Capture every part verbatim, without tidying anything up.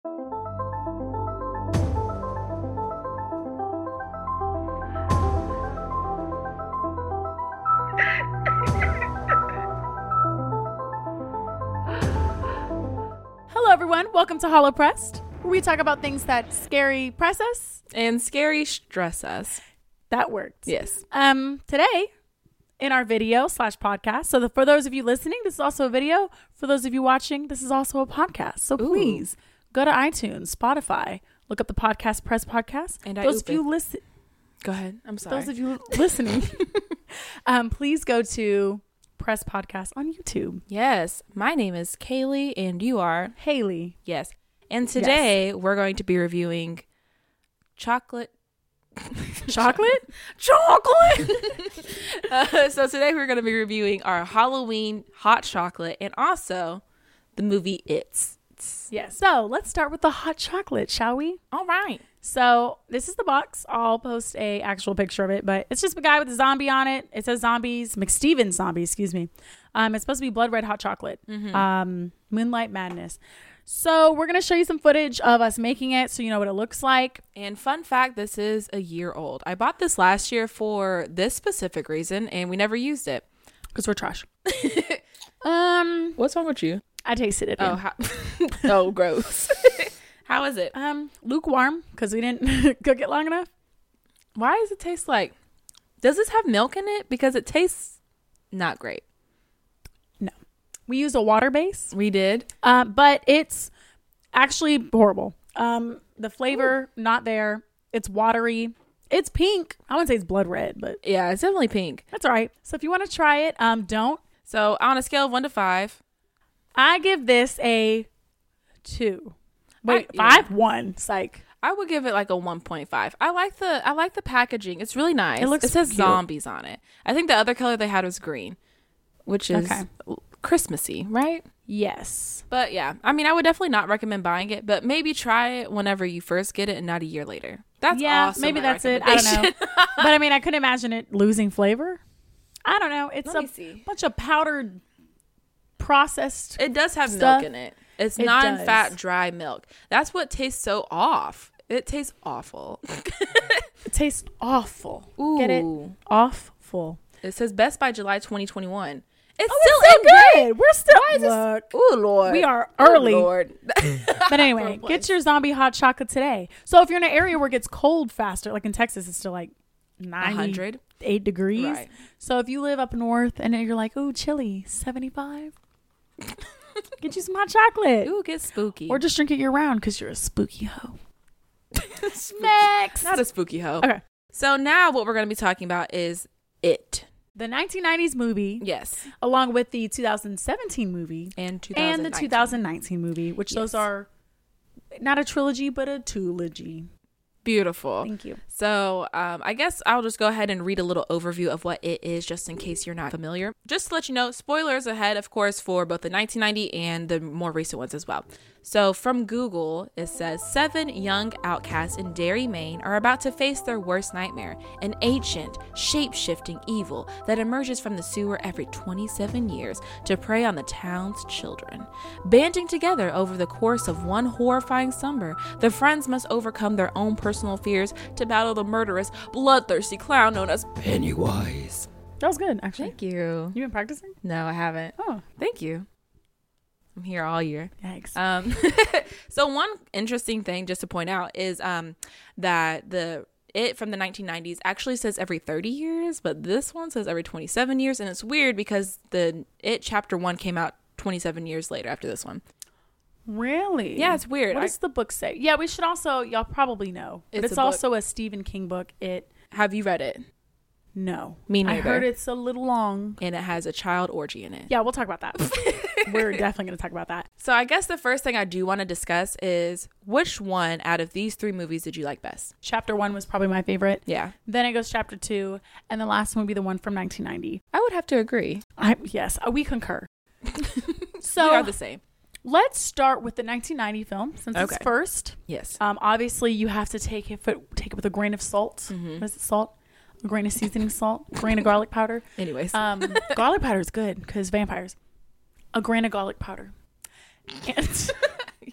Hello, everyone. Welcome to Hollow Pressed, where we talk about things that scary press us and scary stress us. That worked. Yes. Um. Today, in our video slash podcast. So, the, for those of you listening, this is also a video. For those of you watching, this is also a podcast. So Ooh. Please go to iTunes, Spotify, look up the podcast Press Podcast. And those I of you listen. Go ahead. I'm sorry. Those of you listening, um, please go to Press Podcast on YouTube. Yes. My name is Kaylee and you are Haley. Yes. And today yes. we're going to be reviewing chocolate. Chocolate? Chocolate! uh, so today we're going to be reviewing our Halloween hot chocolate and also the movie It's. Yes. So let's start with the hot chocolate, shall we? All right. So this is the box. I'll post a actual picture of it, but it's just a guy with a zombie on it. It says zombies, McSteven zombie, excuse me. Um, it's supposed to be blood red hot chocolate. Mm-hmm. Um, Moonlight Madness. So we're going to show you some footage of us making it so you know what it looks like. And fun fact, this is a year old. I bought this last year for this specific reason and we never used it. Because we're trash. um, What's wrong with you? I tasted it. Oh, how- oh, gross. How is it? Um, lukewarm because we didn't cook it long enough. Why does it taste like... Does this have milk in it? Because it tastes not great. No. We used a water base. We did. Uh, but it's actually horrible. Um, the flavor, Ooh. Not there. It's watery. It's pink. I wouldn't say it's blood red, but... Yeah, it's definitely pink. That's all right. So if you want to try it, um, don't. So on a scale of one to five... I give this a two. Wait, I, five? Yeah. One. Psych. I would give it like a one point five. I like the I like the packaging. It's really nice. It looks It says cute. Zombies on it. I think the other color they had was green, which is okay. Christmassy, right? Yes. But yeah, I mean, I would definitely not recommend buying it, but maybe try it whenever you first get it and not a year later. That's yeah, awesome. Maybe that's it. I don't know. But I mean, I couldn't imagine it losing flavor. I don't know. It's Let a see. bunch of powdered processed It does have stuff. milk in it. It's it non-fat does. dry milk. That's what tastes so off. It tastes awful. It tastes awful. Ooh. Get it? Awful. It says best by July twenty twenty-one. It's oh, still it's so in good. good. We're still Why is look. This, ooh, Lord. We are early. Ooh, Lord. But anyway, get your zombie hot chocolate today. So if you're in an area where it gets cold faster, like in Texas, it's still like ninety-eight degrees. Right. So if you live up north and you're like, oh, chilly, seventy-five. Get you some hot chocolate. Ooh, get spooky. Or just drink it year round because you're a spooky hoe. Next. Not a spooky hoe. Okay. So now what we're going to be talking about is It. The nineteen nineties movie. Yes. Along with the two thousand seventeen movie. And two thousand nineteen. And the two thousand nineteen movie, which yes. those are not a trilogy, but a two-logy. Beautiful. Thank you. So um, I guess I'll just go ahead and read a little overview of what It is, just in case you're not familiar. Just to let you know, spoilers ahead, of course, for both the nineteen ninety and the more recent ones as well. So from Google, it says, seven young outcasts in Derry, Maine are about to face their worst nightmare, an ancient, shape-shifting evil that emerges from the sewer every twenty-seven years to prey on the town's children. Banding together over the course of one horrifying summer, the friends must overcome their own personal fears to battle the murderous, bloodthirsty clown known as Pennywise. That was good, actually. Thank you. You been practicing? No, I haven't. Oh. Thank you. I'm here all year. Thanks. Um, so one interesting thing just to point out is um, that the It from the nineteen nineties actually says every thirty years, but this one says every twenty-seven years. And it's weird because the It chapter one came out twenty-seven years later after this one. Really? Yeah, it's weird. What I, does the book say? Yeah, we should also, y'all probably know, but it's, it's a also a Stephen King book. It. Have you read it? No. Me neither. I heard it's a little long. And it has a child orgy in it. Yeah, we'll talk about that. We're definitely going to talk about that. So I guess the first thing I do want to discuss is which one out of these three movies did you like best? Chapter one was probably my favorite. Yeah. Then it goes chapter two. And the last one would be the one from nineteen ninety. I would have to agree. I Yes, we concur. So we are the same. Let's start with the nineteen ninety film since Okay. it's first. Yes. Um, obviously, you have to take it, take it with a grain of salt. Mm-hmm. What is it? Salt? A grain of seasoning salt? A grain of garlic powder? Anyways. Um, garlic powder is good because vampires. A grain of garlic powder. And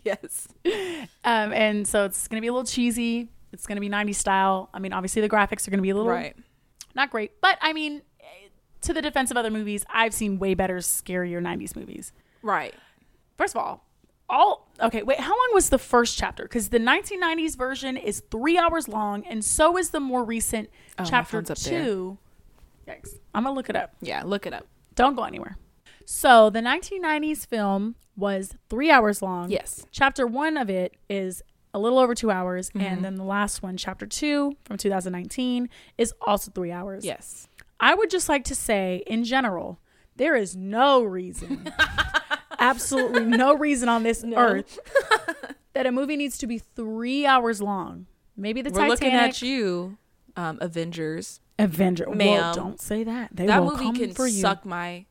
Yes. Um, and so it's going to be a little cheesy. It's going to be nineties style. I mean, obviously the graphics are going to be a little right. not great. But I mean, to the defense of other movies, I've seen way better, scarier nineties movies. Right. First of all, all okay, wait, how long was the first chapter? Because the nineteen nineties version is three hours long, and so is the more recent oh, chapter up two. There. Yikes. I'm going to look it up. Yeah, look it up. Don't go anywhere. So the nineteen nineties film was three hours long. Yes. Chapter one of it is a little over two hours. Mm-hmm. And then the last one, chapter two from two thousand nineteen, is also three hours. Yes. I would just like to say, in general, there is no reason, absolutely no reason on this no. earth that a movie needs to be three hours long. Maybe the We're Titanic. looking at you, um, Avengers. Avenger. Ma'am. Well, don't say that. They that will movie come can for you. suck my...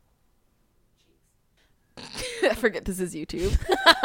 I forget this is YouTube.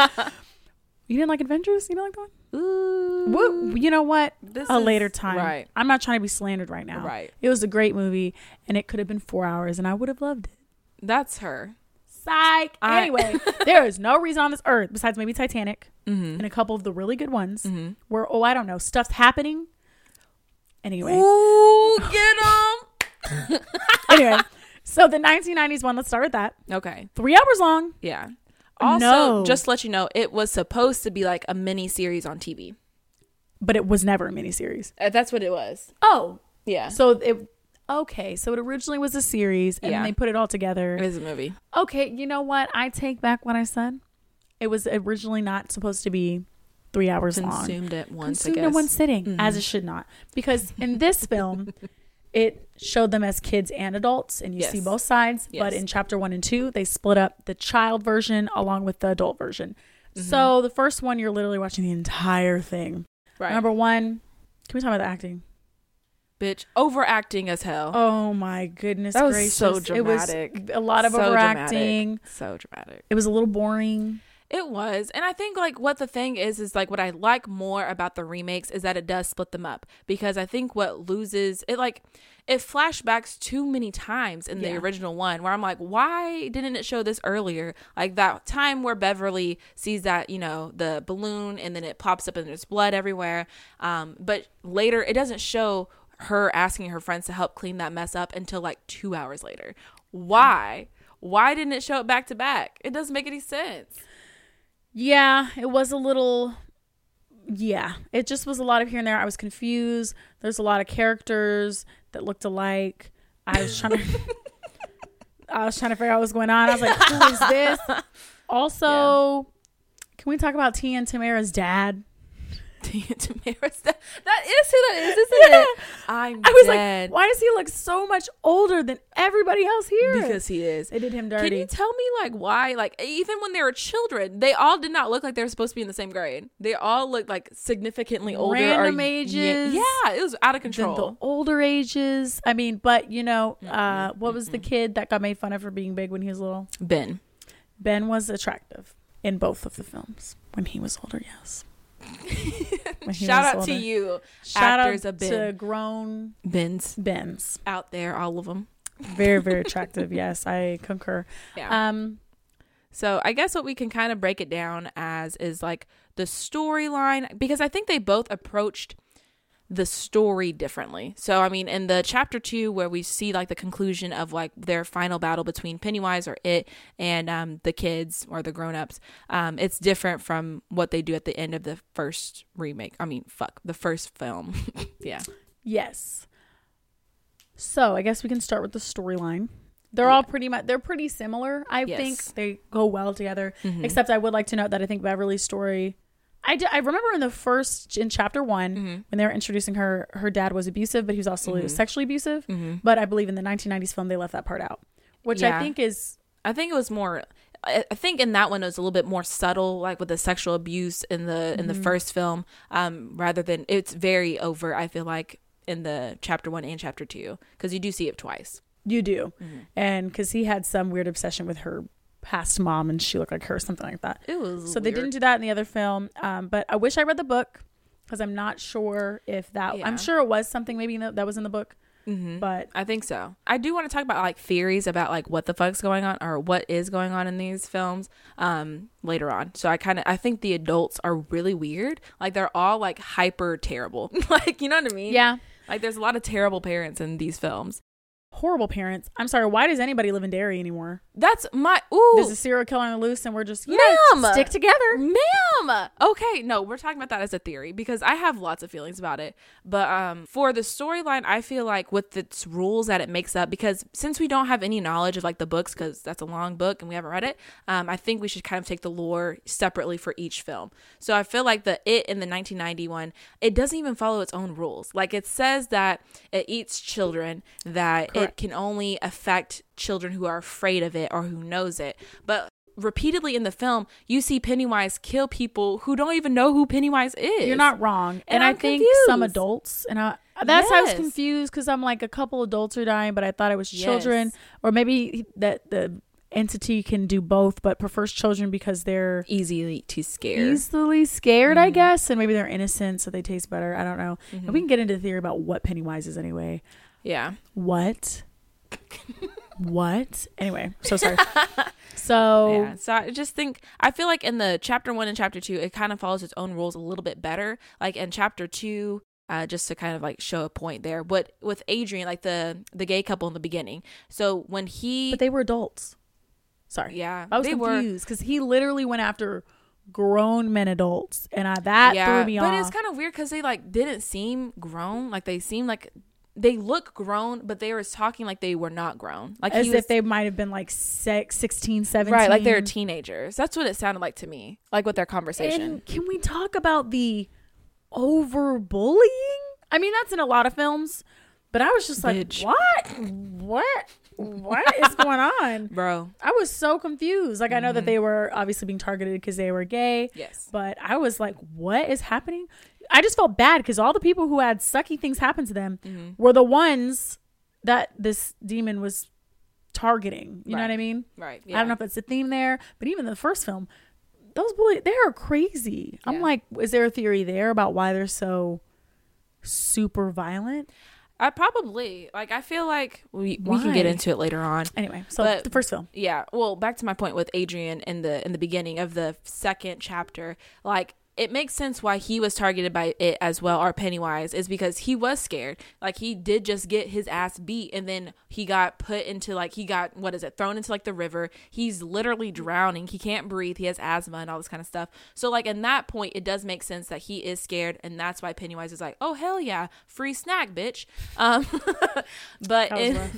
You didn't like Avengers? You didn't like that one? Ooh. Well, you know what? This a is, later time. Right. I'm not trying to be slandered right now. Right. It was a great movie, and it could have been four hours, and I would have loved it. That's her. Psych. I- Anyway, there is no reason on this earth, besides maybe Titanic, Mm-hmm. and a couple of the really good ones, Mm-hmm. where, oh, I don't know, stuff's happening. Anyway. Ooh, get them. Anyway, so the nineteen nineties one, let's start with that. Okay. Three hours long. Yeah. Also, No. just to let you know, it was supposed to be like a mini series on T V. But it was never a miniseries. Uh, that's what it was. Oh. Yeah. So it, okay, so it originally was a series, and Yeah. then they put it all together. It was a movie. Okay, you know what? I take back what I said. It was originally not supposed to be three hours long. Consumed at once, Consumed I guess. in one sitting, Mhm. as it should not. Because in this film, it showed them as kids and adults, and you Yes. see both sides. Yes. But in chapter one and two, they split up the child version along with the adult version. Mhm. So the first one, you're literally watching the entire thing. Right. Number one, can we talk about the acting? Bitch, overacting as hell. Oh my goodness That was gracious. so dramatic. It was a lot of So overacting. dramatic. So dramatic. It was a little boring. It was. And I think like what the thing is, is like what I like more about the remakes is that it does split them up, because I think what loses it, like it flashbacks too many times in the Yeah. original one, where I'm like, why didn't it show this earlier? Like that time where Beverly sees that, you know, the balloon and then it pops up and there's blood everywhere. Um, but later it doesn't show her asking her friends to help clean that mess up until like two hours later. Why? Why didn't it show it back to back? It doesn't make any sense. Yeah, it was a little, yeah, it just was a lot of here and there. I was confused. There's a lot of characters that looked alike. I was trying to, I was trying to figure out what was going on. I was like, who is this? Also, yeah. Can we talk about Tia and Tamara's dad? Tia and Tamara's dad? That is who that is, isn't Yeah. it? I'm I was dead. like, why does he look so much older than everybody else here? Because he is. They did him dirty. Can you tell me like why? Like even when they were children, they all did not look like they were supposed to be in the same grade. They all looked like significantly older. Random or, ages. Yeah, it was out of control. The, the older ages. I mean, but you know, uh, what was the kid that got made fun of for being big when he was little? Ben. Ben was attractive in both of the films. When he was older, yes. Shout out older. to you, Shout actors out of Ben. to grown Bens Bens out there, all of them. Very, very attractive. Yes, I concur. Yeah. Um, so I guess what we can kind of break it down as is like the storyline, because I think they both approached the story differently. So I mean, in the chapter two where we see like the conclusion of like their final battle between Pennywise or it and um the kids or the grown-ups, um it's different from what they do at the end of the first remake. I mean, fuck, the first film. Yeah. Yes. So I guess we can start with the storyline. They're Yeah. all pretty much, they're pretty similar. I Yes. think they go well together, Mhm. except I would like to note that I think Beverly's story, I, d- I remember in the first, in chapter one, Mm-hmm. when they were introducing her, her dad was abusive, but he was also Mhm. sexually abusive. Mm-hmm. But I believe in the nineteen nineties film, they left that part out, which Yeah. I think is, I think it was more. I I think in that one it was a little bit more subtle, like with the sexual abuse in the in the Mhm. first film, um, rather than it's very overt. I feel like in the chapter one and chapter two, because you do see it twice. you do. Mm-hmm. And because he had some weird obsession with her past mom and she looked like her, something like that. It was So they didn't do that in the other film. Um, but I wish I read the book because I'm not sure if that, Yeah. I'm sure it was something maybe in the, that was in the book. Mm-hmm. But I think so. I do want to talk about like theories about like what the fuck's going on or what is going on in these films um later on. So I kind of I think the adults are really weird. Like they're all like hyper terrible. Like, you know what I mean? Yeah. Like there's a lot of terrible parents in these films. Horrible parents. I'm sorry. Why does anybody live in Derry anymore? That's my ooh. There's a serial killer on the loose, and we're just yeah, Ma'am! stick together, ma'am. Okay, no, we're talking about that as a theory because I have lots of feelings about it. But um, for the storyline, I feel like with its rules that it makes up, because since we don't have any knowledge of like the books, because that's a long book and we haven't read it, um, I think we should kind of take the lore separately for each film. So I feel like the It in the nineteen ninety one, it doesn't even follow its own rules. Like it says that it eats children, that Correct. It can only affect children who are afraid of it or who knows it. But repeatedly in the film, you see Pennywise kill people who don't even know who Pennywise is. You're not wrong. And, and I think confused. some adults, and I, that's yes. how I was confused because I'm like, a couple adults are dying, but I thought it was children. Yes. Or maybe that the entity can do both, but prefers children because they're easily too scared. Easily scared, mm-hmm. I guess. And maybe they're innocent, so they taste better. I don't know. Mm-hmm. And we can get into the theory about what Pennywise is anyway. Yeah. What? What? Anyway, so sorry. So yeah, so I just think I feel like in the chapter one and chapter two, it kind of follows its own rules a little bit better. Like in chapter two, uh, just to kind of like show a point there. But with Adrian, like the the gay couple in the beginning. So when he, but they were adults. Sorry, yeah, I was they confused because he literally went after grown men adults, and I that yeah, threw me but off. But it's kind of weird because they like didn't seem grown. Like they seemed like. They look grown, but they were talking like they were not grown. Like as he was, if they might have been like six, sixteen, seventeen. Right, like they were teenagers. That's what it sounded like to me, like with their conversation. And can we talk about the over bullying? I mean, that's in a lot of films, but I was just Bitch. like, what? What? What is going on? Bro. I was so confused. Like, mm-hmm. I know that they were obviously being targeted because they were gay. Yes. But I was like, what is happening? I just felt bad because all the people who had sucky things happen to them mm-hmm. were the ones that this demon was targeting. You right. know what I mean? Right. Yeah. I don't know if it's a theme there, but even the first film, those bullies, they are crazy. Yeah. I'm like, is there a theory there about why they're so super violent? I probably like I feel like we, we can get into it later on. Anyway, so but, the first film. Yeah. Well, back to my point with Adrian in the in the beginning of the second chapter, like it makes sense why he was targeted by it as well, or Pennywise, is because he was scared. Like he did just get his ass beat, and then he got put into like he got what is it thrown into like the river. He's literally drowning. He can't breathe. He has asthma and all this kind of stuff. So like in that point, it does make sense that he is scared, and that's why Pennywise is like, oh hell yeah, free snack, bitch. Um, but in,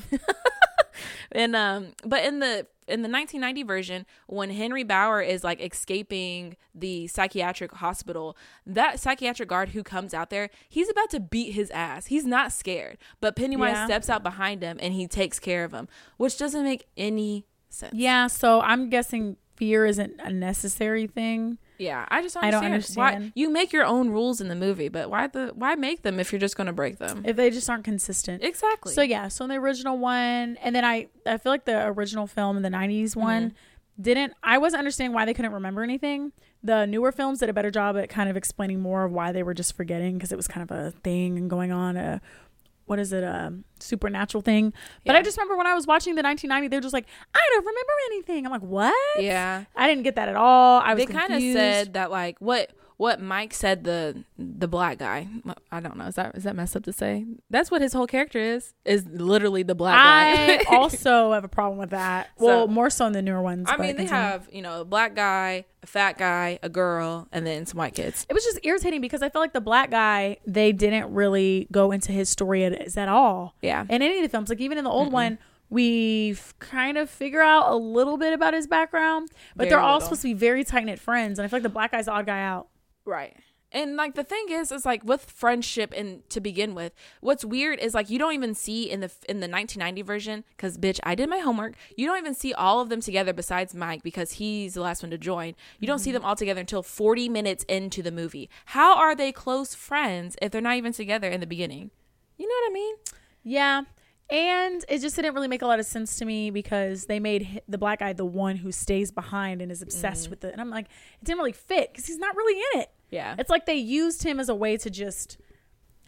and um, but in the in the nineteen ninety version, when Henry Bauer is like escaping the psychiatric hospital, that psychiatric guard who comes out there, he's about to beat his ass. He's not scared, but Pennywise yeah. steps out behind him and he takes care of him, which doesn't make any sense. Yeah, so I'm guessing fear isn't a necessary thing. Yeah, I just understand. I don't understand. Why, you make your own rules in the movie, but why the why make them if you're just going to break them? If they just aren't consistent. Exactly. So yeah, so in the original one, and then I I feel like the original film in the nineties one mm-hmm. didn't, I wasn't understanding why they couldn't remember anything. The newer films did a better job at kind of explaining more of why they were just forgetting, because it was kind of a thing going on, a what is it, a supernatural thing. But yeah. I just remember when I was watching the nineteen ninety, they're just like, I don't remember anything. I'm like, what? Yeah. I didn't get that at all. I was They kind of said that like, what what Mike said, the the black guy, I don't know, is that is that messed up to say? That's what his whole character is, is literally the black guy. I also have a problem with that. So, well, more so in the newer ones. I mean, they have, you know, a black guy, a fat guy, a girl, and then some white kids. It was just irritating because I felt like the black guy, they didn't really go into his story at, at all. Yeah. In any of the films, like even in the old Mm-mm. one, we kind of figure out a little bit about his background, but very they're all little. supposed to be very tight-knit friends, and I feel like the black guy's the odd guy out. Right. And like the thing is, is like with friendship and to begin with, what's weird is like you don't even see in the in the nineteen ninety version, because bitch, I did my homework. You don't even see all of them together besides Mike, because he's the last one to join. You don't mm-hmm. see them all together until forty minutes into the movie. How are they close friends if they're not even together in the beginning? You know what I mean? Yeah. And it just didn't really make a lot of sense to me because they made the black guy the one who stays behind and is obsessed mm-hmm. with it. And I'm like, it didn't really fit because he's not really in it. Yeah. It's like they used him as a way to just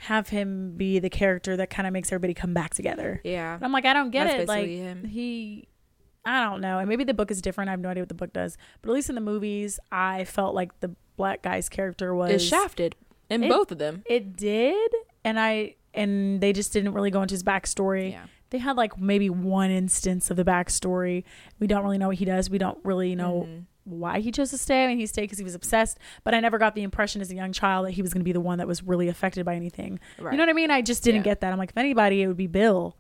have him be the character that kind of makes everybody come back together. Yeah. And I'm like, I don't get That's it. Like him. he, I don't know. And maybe the book is different. I have no idea what the book does. But at least in the movies, I felt like the black guy's character was is shafted in it, both of them. It did. And I, and they just didn't really go into his backstory. Yeah. They had like maybe one instance of the backstory. We don't really know what he does. We don't really know mm-hmm. why he chose to stay. I mean, he stayed because he was obsessed, but I never got the impression as a young child that he was going to be the one that was really affected by anything. Right. You know what I mean? I just didn't yeah. get that. I'm like, if anybody, it would be Bill.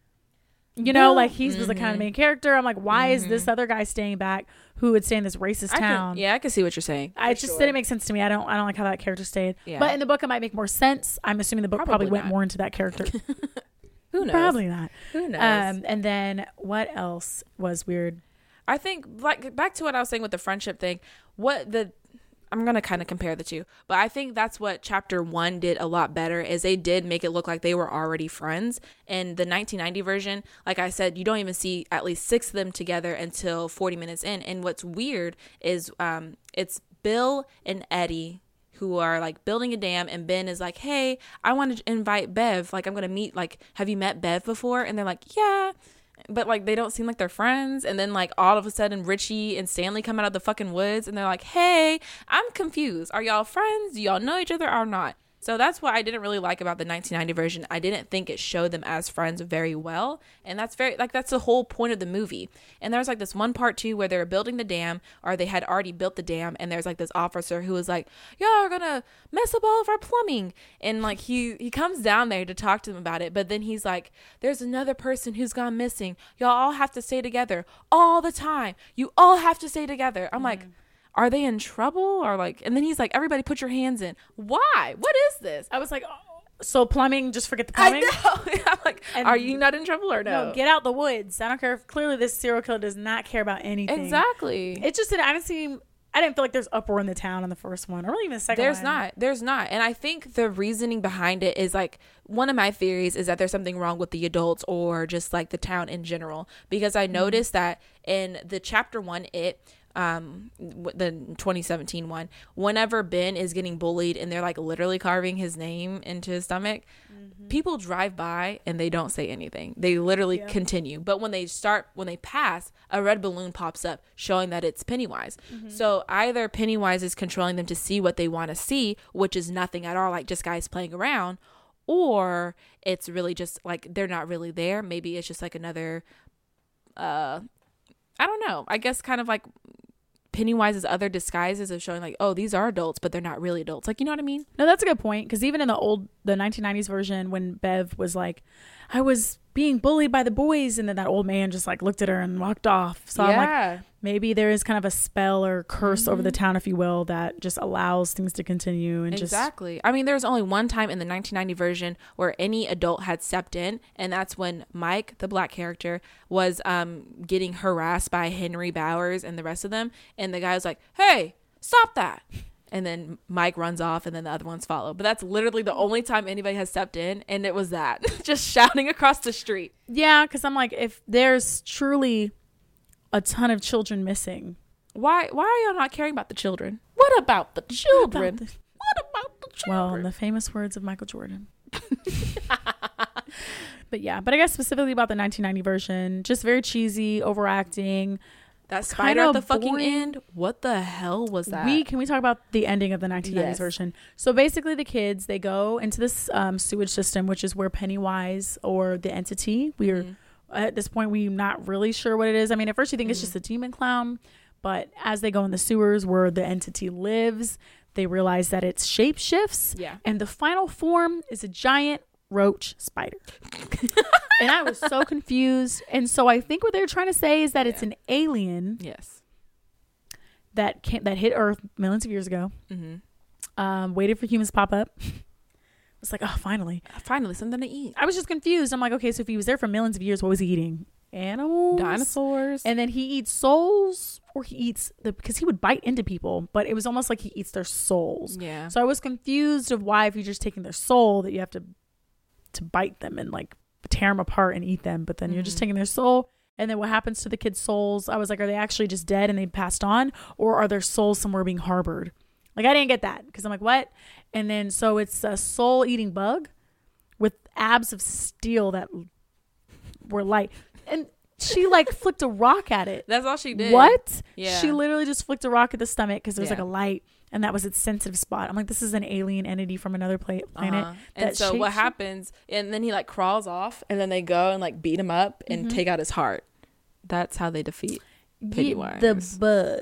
You Bill? know, like he mm-hmm. was the kind of main character. I'm like, why mm-hmm. is this other guy staying back who would stay in this racist I town? Can, yeah, I can see what you're saying. I just sure. didn't make sense to me. I don't I don't like how that character stayed. Yeah. But in the book, it might make more sense. I'm assuming the book probably, probably went more into that character. Who knows? Probably not. Who knows? Um, and then what else was weird? I think like back to what I was saying with the friendship thing. What the I'm gonna kind of compare the two, but I think that's what chapter one did a lot better is they did make it look like they were already friends. In the nineteen ninety version, like I said, you don't even see at least six of them together until forty minutes in. And what's weird is um, it's Bill and Eddie who are like building a dam, and Ben is like, hey, I want to invite Bev. Like, I'm going to meet, like, have you met Bev before? And they're like, yeah. But like, they don't seem like they're friends. And then like all of a sudden Richie and Stanley come out of the fucking woods and they're like, hey, I'm confused. Are y'all friends? Do y'all know each other or not? So that's what I didn't really like about the nineteen ninety version. I didn't think it showed them as friends very well. And that's very, like, that's the whole point of the movie. And there's like this one part too where they were building the dam, or they had already built the dam. And there's like this officer who was like, y'all are gonna mess up all of our plumbing. And like he, he comes down there to talk to them about it. But then he's like, there's another person who's gone missing. Y'all all have to stay together all the time. You all have to stay together. I'm mm-hmm. like, are they in trouble? Or like, and then he's like, everybody put your hands in. Why? What is this? I was like, oh, so plumbing, just forget the plumbing? I know. I'm like, and are you not in trouble or no? No, get out the woods. I don't care if clearly this serial killer does not care about anything. Exactly. It just didn't, I didn't see, I didn't feel like there's uproar in the town in the first one, or really even the second there's one. There's not. There's not. And I think the reasoning behind it is like, one of my theories is that there's something wrong with the adults or just like the town in general. Because I mm-hmm. noticed that in the chapter one, it, um the twenty seventeen one, whenever Ben is getting bullied and they're like literally carving his name into his stomach, mm-hmm. people drive by and they don't say anything. They literally yeah. continue. But when they start, when they pass, a red balloon pops up showing that it's Pennywise. Mm-hmm. So either Pennywise is controlling them to see what they want to see, which is nothing at all, like just guys playing around, or it's really just like they're not really there. Maybe it's just like another uh I don't know. I guess kind of like Pennywise's other disguises of showing like, oh, these are adults, but they're not really adults. Like, you know what I mean? No, that's a good point. Because even in the old, the nineteen nineties version, when Bev was like, I was being bullied by the boys, and then that old man just like looked at her and walked off. So yeah. I'm like, maybe there is kind of a spell or curse mm-hmm. over the town, if you will, that just allows things to continue. And exactly. just... I mean, there was only one time in the nineteen ninety version where any adult had stepped in, and that's when Mike, the black character, was um getting harassed by Henry Bowers and the rest of them, and the guy was like, hey, stop that. And then Mike runs off, and then the other ones follow. But that's literally the only time anybody has stepped in, and it was that. Just shouting across the street. Yeah, because I'm like, if there's truly a ton of children missing, why why are y'all not caring about the children? What about the children? What about the, what about the children? Well, in the famous words of Michael Jordan. But yeah, but I guess specifically about the nineteen ninety version, just very cheesy, overacting. That spider at the fucking boring. End. What the hell was that? We can we talk about the ending of the nineteen nineties yes. version? So basically, the kids, they go into this um, sewage system, which is where Pennywise, or the entity, we are mm-hmm. at this point we're not really sure what it is. I mean, at first you think mm-hmm. it's just a demon clown, but as they go in the sewers where the entity lives, they realize that it shape shifts. Yeah, and the final form is a giant roach spider. And I was so confused. And so I think what they're trying to say is that yeah. it's an alien. Yes. That came, that hit Earth millions of years ago. Mm-hmm. Um, waited for humans to pop up. It's like, oh, finally. Finally, something to eat. I was just confused. I'm like, okay, so if he was there for millions of years, what was he eating? Animals? Dinosaurs. And then he eats souls, or he eats the, because he would bite into people, but it was almost like he eats their souls. Yeah. So I was confused of why, if you're just taking their soul, that you have to to bite them and like tear them apart and eat them, but then mm-hmm. you're just taking their soul. And then what happens to the kids' souls? I was like, are they actually just dead and they passed on, or are their souls somewhere being harbored? Like, I didn't get that because I'm like, what? And then so it's a soul eating bug with abs of steel that were light. And she like flicked a rock at it. That's all she did. What? Yeah. She literally just flicked a rock at the stomach because there was Yeah. like a light, and that was its sensitive spot. I'm like, this is an alien entity from another pla- planet. Uh-huh. And so shapes what you? happens, and then he like crawls off, and then they go and like beat him up and Mm-hmm. take out his heart. That's how they defeat Pennywise. The bug.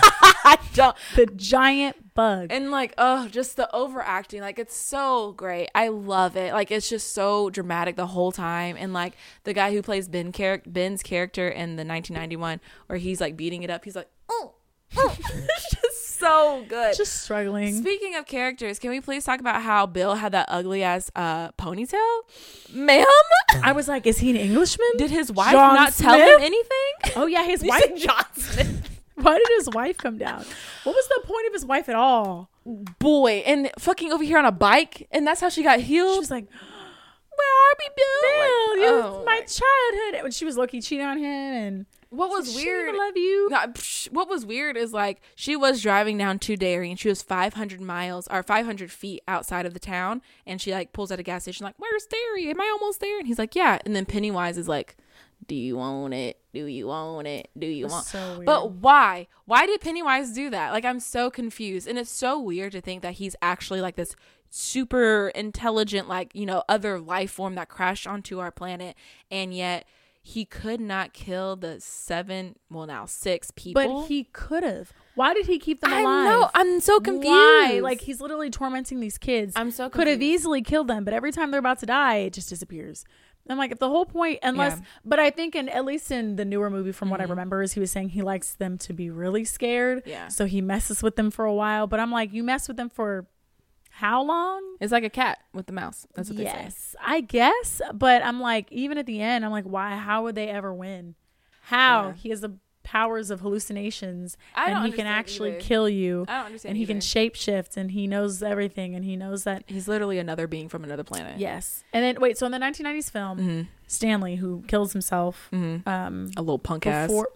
I don't. The giant bug. And like, oh, just the overacting, like it's so great. I love it. Like it's just so dramatic the whole time. And like the guy who plays Ben char- Ben's character in the nineteen ninety-one, where he's like beating it up, he's like, oh, oh. It's just so good. Just struggling. Speaking of characters, can we please talk about how Bill had that ugly ass uh, ponytail, ma'am? I was like, is he an Englishman? Did his wife John not tell Smith? him anything? Oh yeah, his You wife. said John Smith. Why did his wife come down? What was the point of his wife at all? Boy, and fucking over here on a bike, and that's how she got She healed. was like, Where are we, Bill? Bill, Like, you're oh my my- childhood. When she was low-key cheating on him, and What was she weird? didn't love you. No, psh, what was weird is like she was driving down to Derry, and she was five hundred miles or five hundred feet outside of the town, and she like pulls at a gas station like, "Where's Derry? Am I almost there?" And he's like, "Yeah." And then Pennywise is like, "Do you want it? Do you want it? Do you That's want?" so weird. But why? Why did Pennywise do that? Like I'm so confused, and it's so weird to think that he's actually like this super intelligent, like, you know, other life form that crashed onto our planet, and yet he could not kill the seven, well now six people. But he could have. Why did he keep them I alive? know. I'm so confused. Why? Like he's literally tormenting these kids. I'm so could have confused. easily killed them, but every time they're about to die, it just disappears. I'm like, if the whole point, unless, Yeah. but I think in at least in the newer movie, from what I Mhm. remember, is he was saying he likes them to be really scared. Yeah. So he messes with them for a while. But I'm like, you mess with them for how long? It's like a cat with the mouse. That's what they say. Yes, I guess. But I'm like, even at the end, I'm like, why? How would they ever win? How? Yeah. He has the powers of hallucinations, I and don't he can understand actually either. kill you, I don't understand. and he can either. shapeshift, and he knows everything, and he knows that. He's literally another being from another planet. Yes. And then wait, so in the nineteen nineties film, Mm-hmm. Stanley, who kills himself, Mm-hmm. um, A little punk ass. before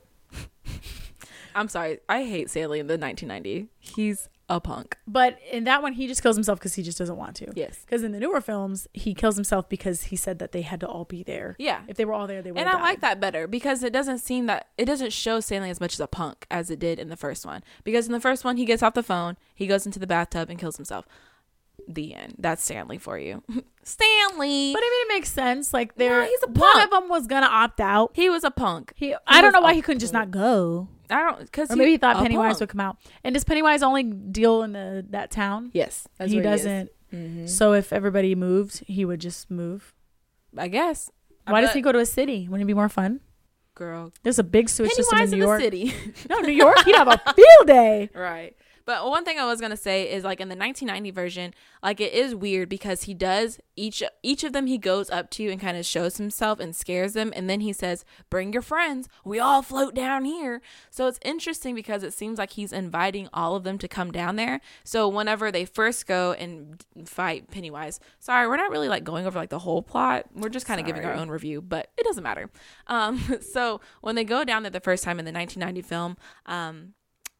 I'm sorry. I hate Stanley in the nineteen ninety. He's a punk. but in that one, he just kills himself because he just doesn't want to. Yes. Because in the newer films, he kills himself because he said that they had to all be there. Yeah. If they were all there, they would. And I like that better because it doesn't seem that it doesn't show Stanley as much as a punk as it did in the first one. Because in the first one, he gets off the phone, he goes into the bathtub and kills himself. The end. That's Stanley for you. Stanley. But I mean, it makes sense. Like, there, No, he's a one punk. of them was gonna opt out. he was a punk. He, I don't was know why a he couldn't just not go, I don't because or maybe he thought Pennywise would come out. And does Pennywise only deal in the that town? Yes, that's he where doesn't. He is. Mhm. So if everybody moved, he would just move. I guess. Why does But- he go to a city? Wouldn't it be more fun? Girl. There's a big sewage system Pennywise in in New the York. city. No, New York. He'd have a field day. Right. But one thing I was gonna say is like in the nineteen ninety version, like it is weird because he does each each of them he goes up to and kind of shows himself and scares them, and then he says, "Bring your friends. We all float down here." So it's interesting because it seems like he's inviting all of them to come down there. So whenever they first go and fight Pennywise, sorry, we're not really like going over like the whole plot. We're just kind of giving our Sorry. own review, but it doesn't matter. Um, so when they go down there the first time in the nineteen ninety film, um.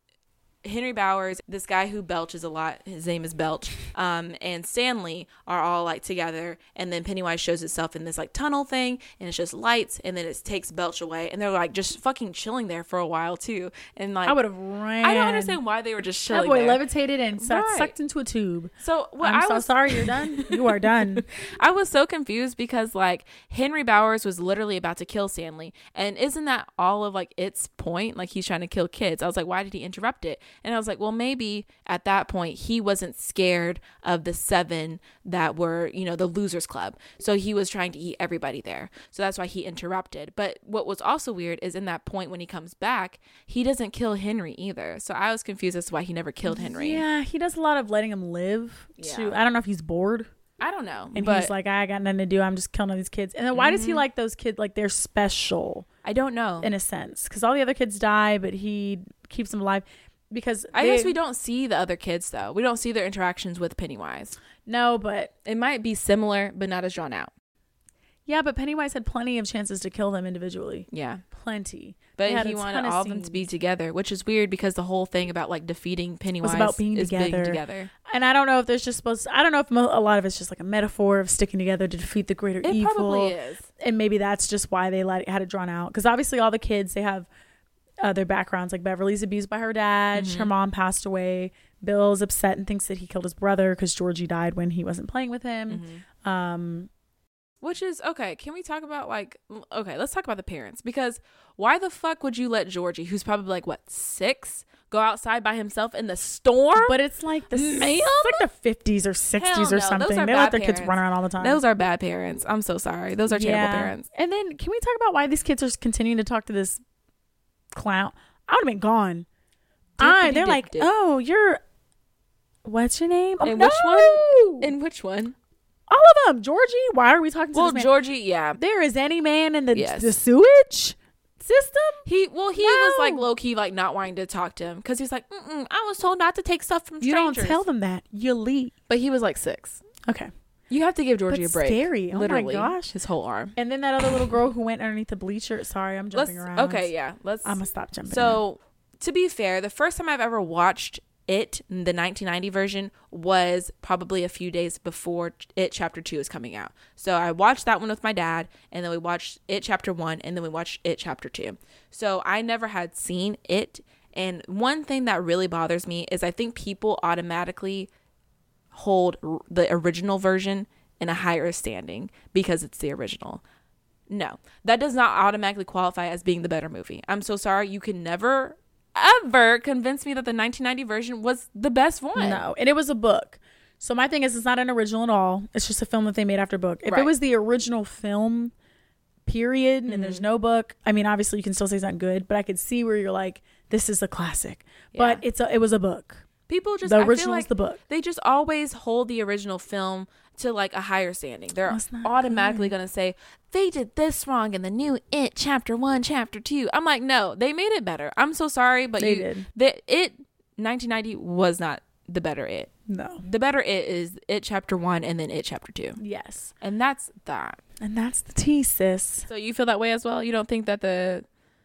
Henry Bowers, this guy who belches a lot, his name is Belch, um, and Stanley are all like together, and then Pennywise shows itself in this like tunnel thing, and it's just lights, and then it takes Belch away, and they're like just fucking chilling there for a while too, and like I would have ran. I don't understand why they were just That chilling boy there. levitated and sat, Right. sucked into a tube. So what I'm I so was sorry. You're done. You are done. I was so confused because like Henry Bowers was literally about to kill Stanley, and isn't that all of like its point? Like he's trying to kill kids. I was like, why did he interrupt it? And I was like, well, maybe at that point he wasn't scared of the seven that were, you know, the losers club, so he was trying to eat everybody there, so that's why he interrupted. But what was also weird is in that point when he comes back, he doesn't kill Henry either, so I was confused as to why he never killed Henry. Yeah, he does a lot of letting him live. To Yeah. I don't know if he's bored. I don't know, And but he's like, I got nothing to do. I'm just killing all these kids. And then why does he Mhm. like those kids? Like they're special I don't know. in a sense, because all the other kids die, but he keeps them alive. Because I they- guess we don't see the other kids though. We don't see their interactions with Pennywise. no, but It might be similar, but not as drawn out. Yeah, but Pennywise had plenty of chances to kill them individually. Yeah. Plenty. But They had he a wanted ton of all of them to be scenes. together, which is weird because the whole thing about like defeating Pennywise about being is together. being together. And I don't know if there's just supposed to, I don't know if mo- a lot of it's just like a metaphor of sticking together to defeat the greater It evil. probably is. And maybe that's just why they let it, had it drawn out. Because obviously all the kids, they have uh, their backgrounds. Like Beverly's abused by her dad. Mhm. Her mom passed away. Bill's upset and thinks that he killed his brother because Georgie died when he wasn't playing with him. Mhm. Um, Which is okay. Can we talk about like okay? Let's talk about the parents because why the fuck would you let Georgie, who's probably like what six, go outside by himself in the storm? but it's like the Ma'am? it's like the fifties or sixties Hell or no, those something. are They let bad their kids parents. run around all the time. Those are bad parents. I'm so sorry. Those are terrible parents. And then can we talk about why these kids are continuing to talk to this clown? I would have been gone. I they're like, Dip-a-dip-dip. oh, you're what's your name? Oh, In no! which one? In which one? all of them. Georgie, why are we talking to Well, this man? Georgie, yeah. There is any man in the Yes. the sewage system. He well, he No. was like low key, like not wanting to talk to him because he's like, Mm-mm, I was told not to take stuff from You strangers. don't tell them that. You leave. But he was like six. Okay. You have to give Georgie But a break. scary. Oh my Literally, gosh. his whole arm. And then that other little girl who went underneath the bleacher. Sorry, I'm Let's jumping around. okay, yeah. Let's. I'm gonna stop jumping. around. So, to be fair, the first time I've ever watched it, the nineteen ninety version, was probably a few days before It Chapter two is coming out. So I watched that one with my dad, and then we watched It Chapter one, and then we watched It Chapter two. So I never had seen it. And one thing that really bothers me is I think people automatically hold r- the original version in a higher standing because it's the original. No, that does not automatically qualify as being the better movie. I'm so sorry. You can never, ever convince me that the nineteen ninety version was the best one. No, and it was a book. So my thing is, it's not an original at all. It's just a film that they made after a book. If Right. it was the original film, period, and Mhm. there's no book, I mean, obviously you can still say it's not good, but I could see where you're like, this is a classic. But Yeah. it's a, it was a book. People just, The I feel original like is the book. they just always hold the original film to like a higher standing. They're Well, it's not automatically good. going to say, they did this wrong in the new It Chapter one, Chapter two. I'm like, no, they made it better. I'm so sorry, but They you, did. The, it, nineteen ninety was not the better It. No. The better It is It Chapter one and then It Chapter two. Yes. And that's that. And that's the tea, sis. So you feel that way as well? You don't think that the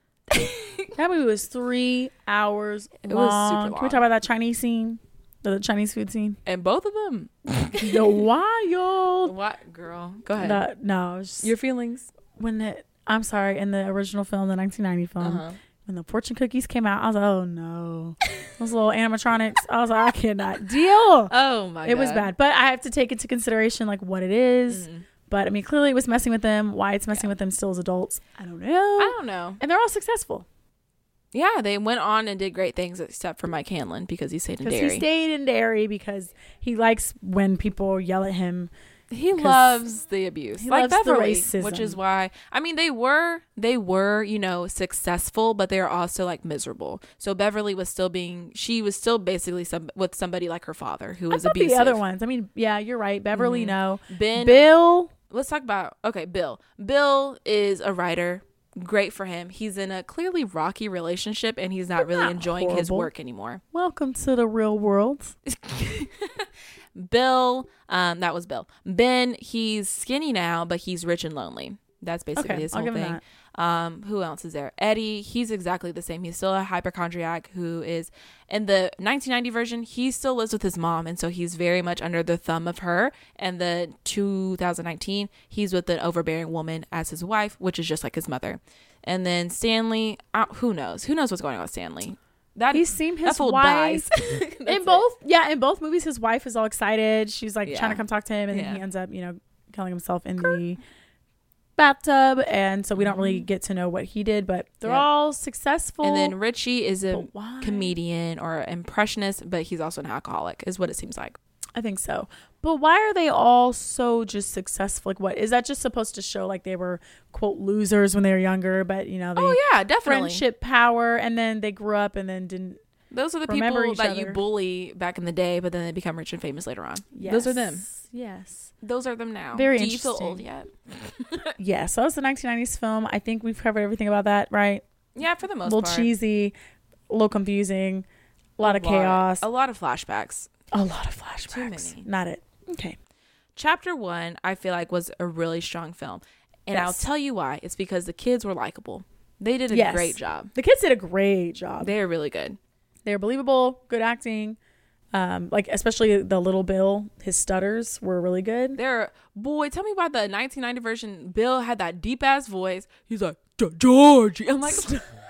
That movie was three hours It was long. super Can we long. talk about that Chinese scene? The Chinese food scene? and both of them? The wild. What, girl? Go ahead. The, no, it was just- Your feelings. when it, I'm sorry, in the original film, the nineteen ninety film, Uh-huh. when the fortune cookies came out, I was like, oh no. Those little animatronics. I was like, I cannot deal. Oh my god. It was bad. But I have to take into consideration like what it is. Mhm. But I mean, clearly it was messing with them. Why it's messing with them still as adults, I don't know. I don't know. And they're all successful. Yeah, they went on and did great things except for Mike Hanlon because he stayed in Because Derry. he stayed in Derry because he likes when people yell at him. He 'Cause loves the abuse, he like loves the Beverly, racism. which is why I mean they were they were you know successful, but they're also like miserable. So Beverly was still being she was still basically some with somebody like her father who I was thought abusive. the other ones. I mean, yeah, you're right. Beverly, Mhm. no. Ben, Bill. let's talk about okay. Bill. Bill is a writer. Great for him. He's in a clearly rocky relationship, and he's not But really not enjoying his horrible. work anymore. Welcome to the real world. Bill, um, that was Bill. Ben, he's skinny now, but he's rich and lonely. That's basically Okay, his I'll whole give him thing. Um, who else is there? Eddie, he's exactly the same. He's still a hypochondriac who is in the nineteen ninety version. He still lives with his mom, and so he's very much under the thumb of her. And the two thousand nineteen, he's with an overbearing woman as his wife, which is just like his mother. And then Stanley, uh, who knows? Who knows what's going on with Stanley? That He's seen that his fool wife dies. in That's both. Yeah, in both movies, his wife is all excited. She's like Yeah. trying to come talk to him, and Yeah. then he ends up, you know, killing himself in the bathtub. And so we don't really get to know what he did, but they're Yep. all successful. And then Richie is a But why? comedian or impressionist, but he's also an alcoholic, is what it seems like. I think so. But why are they all so just successful? Like, what is that just supposed to show? Like they were quote losers when they were younger, but you know, they Oh yeah, definitely. friendship, power, and then they grew up and then didn't. Those are the remember people each that you other. bully back in the day, but then they become rich and famous later on. Yes. Those are them. Yes. Those are them now. Very Do you feel interesting. old yet? Yeah. So that was the nineteen nineties film. I think we've covered everything about that, right? Yeah, for the A most little part. cheesy, a little confusing, a lot of lot- chaos, A lot of flashbacks. a lot of flashbacks. Too many. Not it. Okay. Chapter one, I feel like was a really strong film. And Yes. I'll tell you why. It's because the kids were likable. They did a Yes. great job. The kids did a great job. They're really good. They're believable, good acting. Um, like especially the little Bill, his stutters were really good. They're boy. Tell me about the nineteen ninety version. Bill had that deep ass voice. He's like Georgie. I'm like,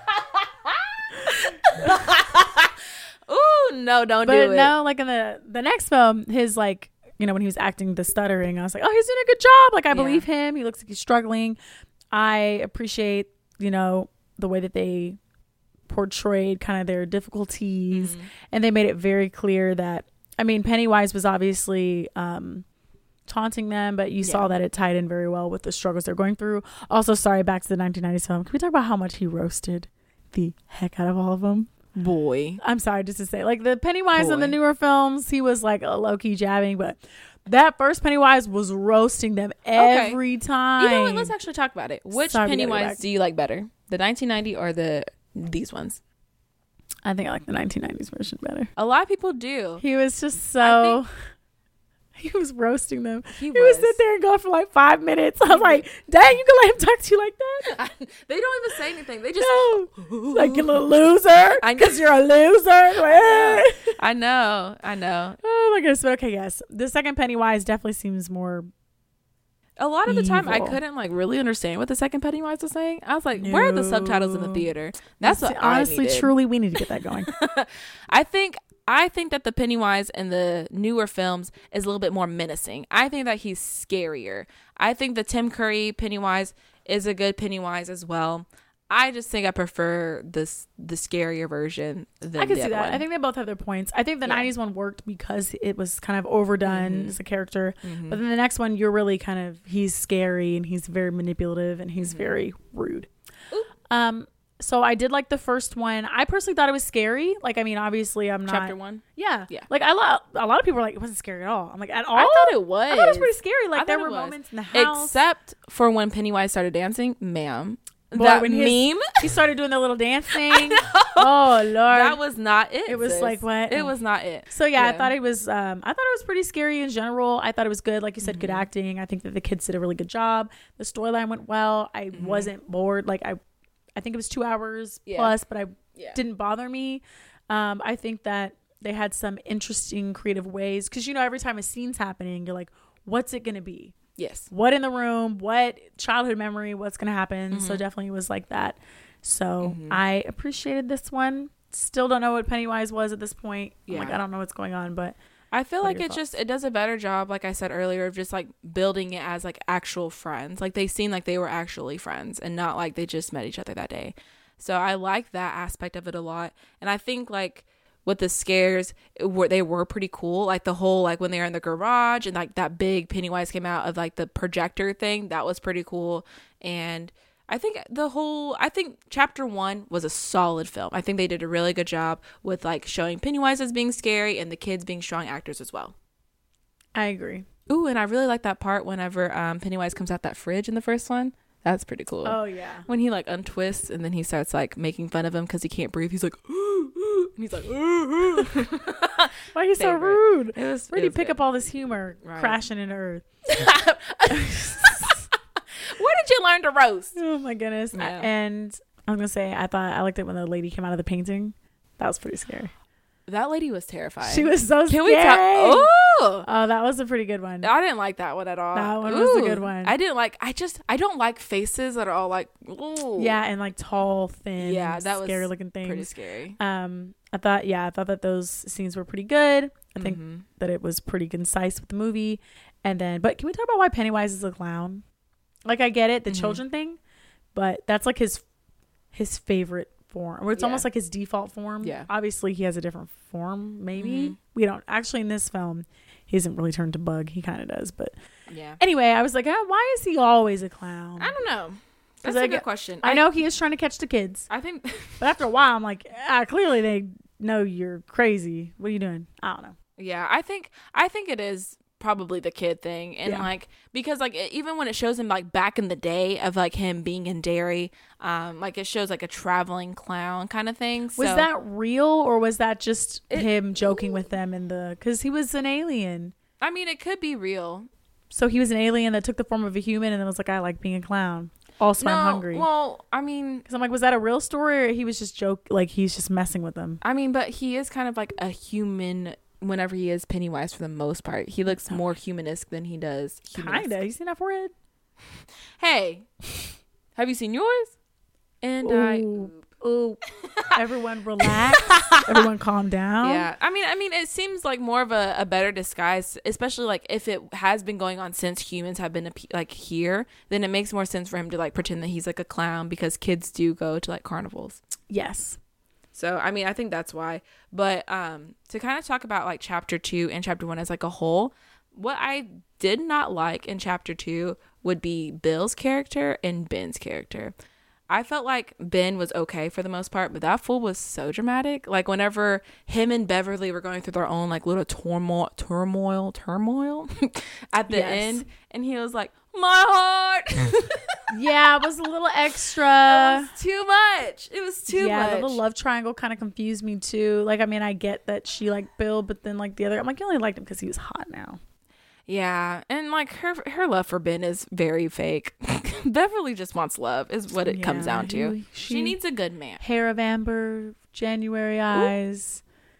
ooh, no, don't But do it. no, like in the the next film, his like you know when he was acting the stuttering, I was like, oh, he's doing a good job. Like I Yeah. believe him. He looks like he's struggling. I appreciate you know the way that they portrayed kind of their difficulties, Mm-hmm. and they made it very clear that I mean Pennywise was obviously um taunting them, but you Yeah. saw that it tied in very well with the struggles they're going through. Also, sorry, back to the nineteen nineties film. Can we talk about how much he roasted the heck out of all of them? Boy. I'm sorry, just to say, like the Pennywise in the Boy. newer films, he was like a low key jabbing, but that first Pennywise was roasting them Okay. every time. You know what? Let's actually talk about it. Which Sorry, we gotta go Pennywise back. do you like better? The nineteen ninety or the these ones? I think I like the nineteen nineties version better. A lot of people do. He was just so. He was roasting them. He He, would was. sit there and go for like five minutes. I was like, dang, you can let him talk to you like that? They don't even say anything. They just. No. Like, you little loser. I know. Because you're a loser. Like, I know. I know. oh my goodness. But okay, yes. The second Pennywise definitely seems more. A lot of the time, I Evil. couldn't like really understand what the second Pennywise was saying. I was like, "Where are the subtitles in the No. theater?" That's what honestly, I needed. truly, we need to get that going. I think I think that the Pennywise in the newer films is a little bit more menacing. I think that he's scarier. I think the Tim Curry Pennywise is a good Pennywise as well. I just think I prefer this the scarier version than I can the see other that. one. I think they both have their points. I think the Yeah. nineties one worked because it was kind of overdone Mhm. as a character. Mhm. But then the next one, you're really kind of, he's scary and he's very manipulative and he's Mhm. very rude. Ooh. Um, so I did like the first one. I personally thought it was scary. Like, I mean, obviously I'm not. Chapter one. Yeah. Yeah. Like, I lo- a lot of people were like, it wasn't scary at all. I'm like, at all? I thought it was. I thought it was pretty scary. I Like, there thought were it was. moments in the house. Except for when Pennywise started dancing, ma'am. Boy, that when his- meme. he started doing the little dance thing. Oh, Lord. That was not it. It was sis. like, what? It was not it. So yeah, I Yeah. thought it was um I thought it was pretty scary in general. I thought it was good. Like you said, good Mhm. acting. I think that the kids did a really good job. The storyline went well. I Mhm. wasn't bored. Like I I think it was two hours Yeah. plus, but I Yeah. didn't bother me. Um I think that they had some interesting creative ways because you know every time a scene's happening, you're like, what's it gonna be? Yes. What in the room? What childhood memory? What's gonna happen? So Mhm. definitely was like that. So Mhm. I appreciated this one. Still don't know what Pennywise was at this point. I'm Yeah. like, I don't know what's going on, but I feel What are like your it just it does a better job, like I said earlier, of just like building it as like actual friends. Like they seem like they were actually friends and not like they just met each other that day. So I like that aspect of it a lot. And I think like with the scares, it were they were pretty cool. Like the whole like when they were in the garage and like that big Pennywise came out of like the projector thing, that was pretty cool. And I think the whole I think chapter one was a solid film. I think they did a really good job with like showing Pennywise as being scary and the kids being strong actors as well. I agree. Ooh, and I really like that part whenever um, Pennywise comes out that fridge in the first one. That's pretty cool. Oh yeah. When he like untwists and then he starts like making fun of him because he can't breathe. He's like, and he's like, Why are you so Favorite. rude? it was. Where it do you was pick good. up all this humor Right. crashing into earth? Where did you learn to roast? Oh my goodness. Yeah. And I was gonna say I thought I liked it when the lady came out of the painting. That was pretty scary. That lady was terrifying. She was so Can scary. we talk? Oh, Oh, that was a pretty good one. I didn't like that one at all. That one was a Ooh. good one. I didn't like. I just. I don't like faces that are all like. Ooh. Yeah, and like tall, thin, Yeah, that was scary looking Pretty things. scary. Um, I thought, yeah, I thought that those scenes were pretty good. I think Mhm. that it was pretty concise with the movie. And then, but can we talk about why Pennywise is a clown? Like, I get it, the Mhm. children thing, but that's like his his favorite form, or it's Yeah. almost like his default form. Yeah. Obviously, he has a different form. Maybe Mhm. we don't actually in this film. He hasn't really turned to bug. He kind of does, but Yeah. anyway, I was like, ah, why is he always a clown? I don't know. That's I a get- good question. I know he is trying to catch the kids, I think. but after a while, I'm like, ah, clearly they know you're crazy. What are you doing? I don't know. Yeah, I think I think it is probably the kid thing, and Yeah. like because like it, even when it shows him like back in the day of like him being in Derry, um, like it shows like a traveling clown kind of thing. Was So- that real, or was that just It- him joking with them in the? Because he was an alien. I mean, it could be real. So he was an alien that took the form of a human and then was like, I like being a clown. Also, no, I'm hungry. Well, I mean, because I'm like, was that a real story or he was just joke? Like he's just messing with them. I mean, but he is kind of like a human whenever he is Pennywise for the most part. He looks more humanistic than he does. Kinda. You seen that forehead? Hey, have you seen yours? And Ooh. I. Ooh, everyone relax. Everyone calm down. Yeah. I mean, I mean, it seems like more of a, a better disguise, especially like if it has been going on since humans have been like here, then it makes more sense for him to like pretend that he's like a clown because kids do go to like carnivals. Yes. So, I mean, I think that's why. But um, to kind of talk about like chapter two and chapter one as like a whole, what I did not like in chapter two would be Bill's character and Ben's character. I felt like Ben was okay for the most part, but that fool was so dramatic. Like whenever him and Beverly were going through their own like little turmoil, turmoil, turmoil at the yes. end, and he was like, "My heart." Yeah, it was a little extra. It was too much. It was too yeah, much. Yeah, the love triangle kind of confused me too. Like, I mean, I get that she liked Bill, but then like the other, I'm like, you only liked him because he was hot now. Yeah, and like her her love for Ben is very fake. Beverly just wants love is what it yeah, comes down to. He, she, she needs a good man. Hair of amber, January eyes,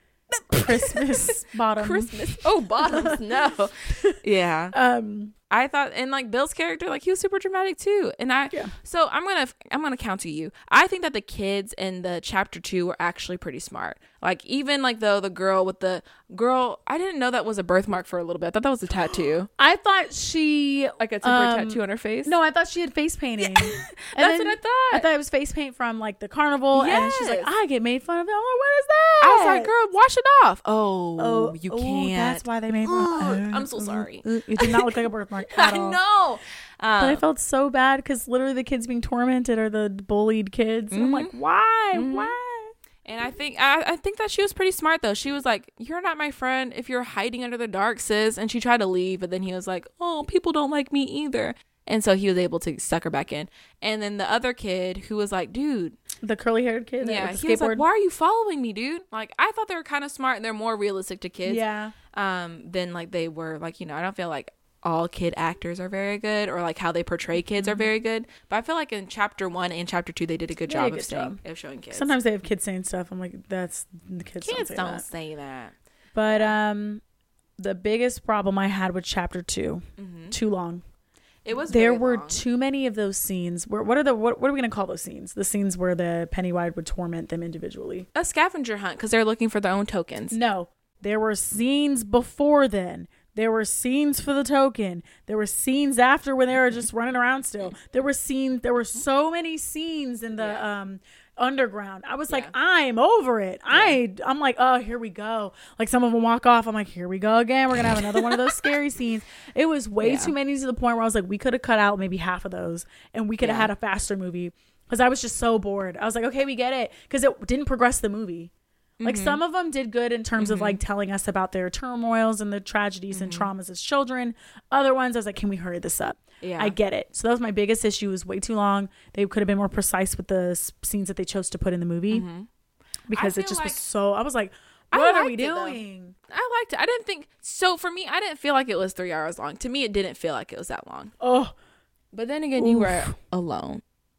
Christmas bottom. Christmas. Oh, bottoms. No. Yeah. Um I thought, and like Bill's character, like he was super dramatic too. And I, yeah. so I'm gonna, I'm gonna counter you. I think that the kids in the chapter two were actually pretty smart. Like even like though the girl with the girl, I didn't know that was a birthmark for a little bit. I thought that was a tattoo. I thought she like a temporary um, tattoo on her face. No, I thought she had face painting. That's what I thought. I thought it was face paint from like the carnival, yes. And she's like, I get made fun of. I'm like, what is that? I was like, girl, wash it off. Oh, oh you oh, can't. That's why they made fun. I'm so sorry. It did not look like a birthmark at all. I know. Um, but I felt so bad because literally the kids being tormented are the bullied kids. And mm-hmm. I'm like, why? Mm-hmm. Why? And I think I, I think that she was pretty smart though. She was like, "You're not my friend if you're hiding under the dark, sis." And she tried to leave, but then he was like, "Oh, people don't like me either." And so he was able to suck her back in. And then the other kid who was like, "Dude," the curly haired kid, yeah, with the he was like, "Why are you following me, dude?" Like I thought they were kind of smart and they're more realistic to kids, yeah, um, than like they were like you know. I don't feel like all kid actors are very good or like how they portray kids mm-hmm. are very good, but I feel like in chapter one and chapter two they did a good job a of, good job. of showing kids. Sometimes they have kids saying stuff. I'm like, that's the kids, kids don't, say, don't that. say that. But um the biggest problem I had with chapter two, mm-hmm. too long. It was there very were long. Too many of those scenes where what are the what, what are we gonna call those scenes? The scenes where the Pennywise would torment them individually. A scavenger hunt because they're looking for their own tokens. No, there were scenes before then. There were scenes for the token. There were scenes after when they were just running around still. There were scenes. There were so many scenes in the yeah. um, underground. I was yeah. like, I'm over it. Yeah. I, I'm like, oh, here we go. Like some of them walk off. I'm like, here we go again. We're going to have another one of those scary scenes. It was way yeah. too many to the point where I was like, we could have cut out maybe half of those and we could have yeah. had a faster movie because I was just so bored. I was like, okay, we get it. Because it didn't progress the movie. Like mm-hmm. some of them did good in terms mm-hmm. of like telling us about their turmoils and the tragedies mm-hmm. and traumas as children. Other ones, I was like, can we hurry this up? Yeah, I get it. So that was my biggest issue. It was way too long. They could have been more precise with the scenes that they chose to put in the movie mm-hmm. because it just like, was so. I was like, what are we doing? It, I liked it. I didn't think so. For me, I didn't feel like it was three hours long. To me, it didn't feel like it was that long. Oh, but then again, Oof. you were alone.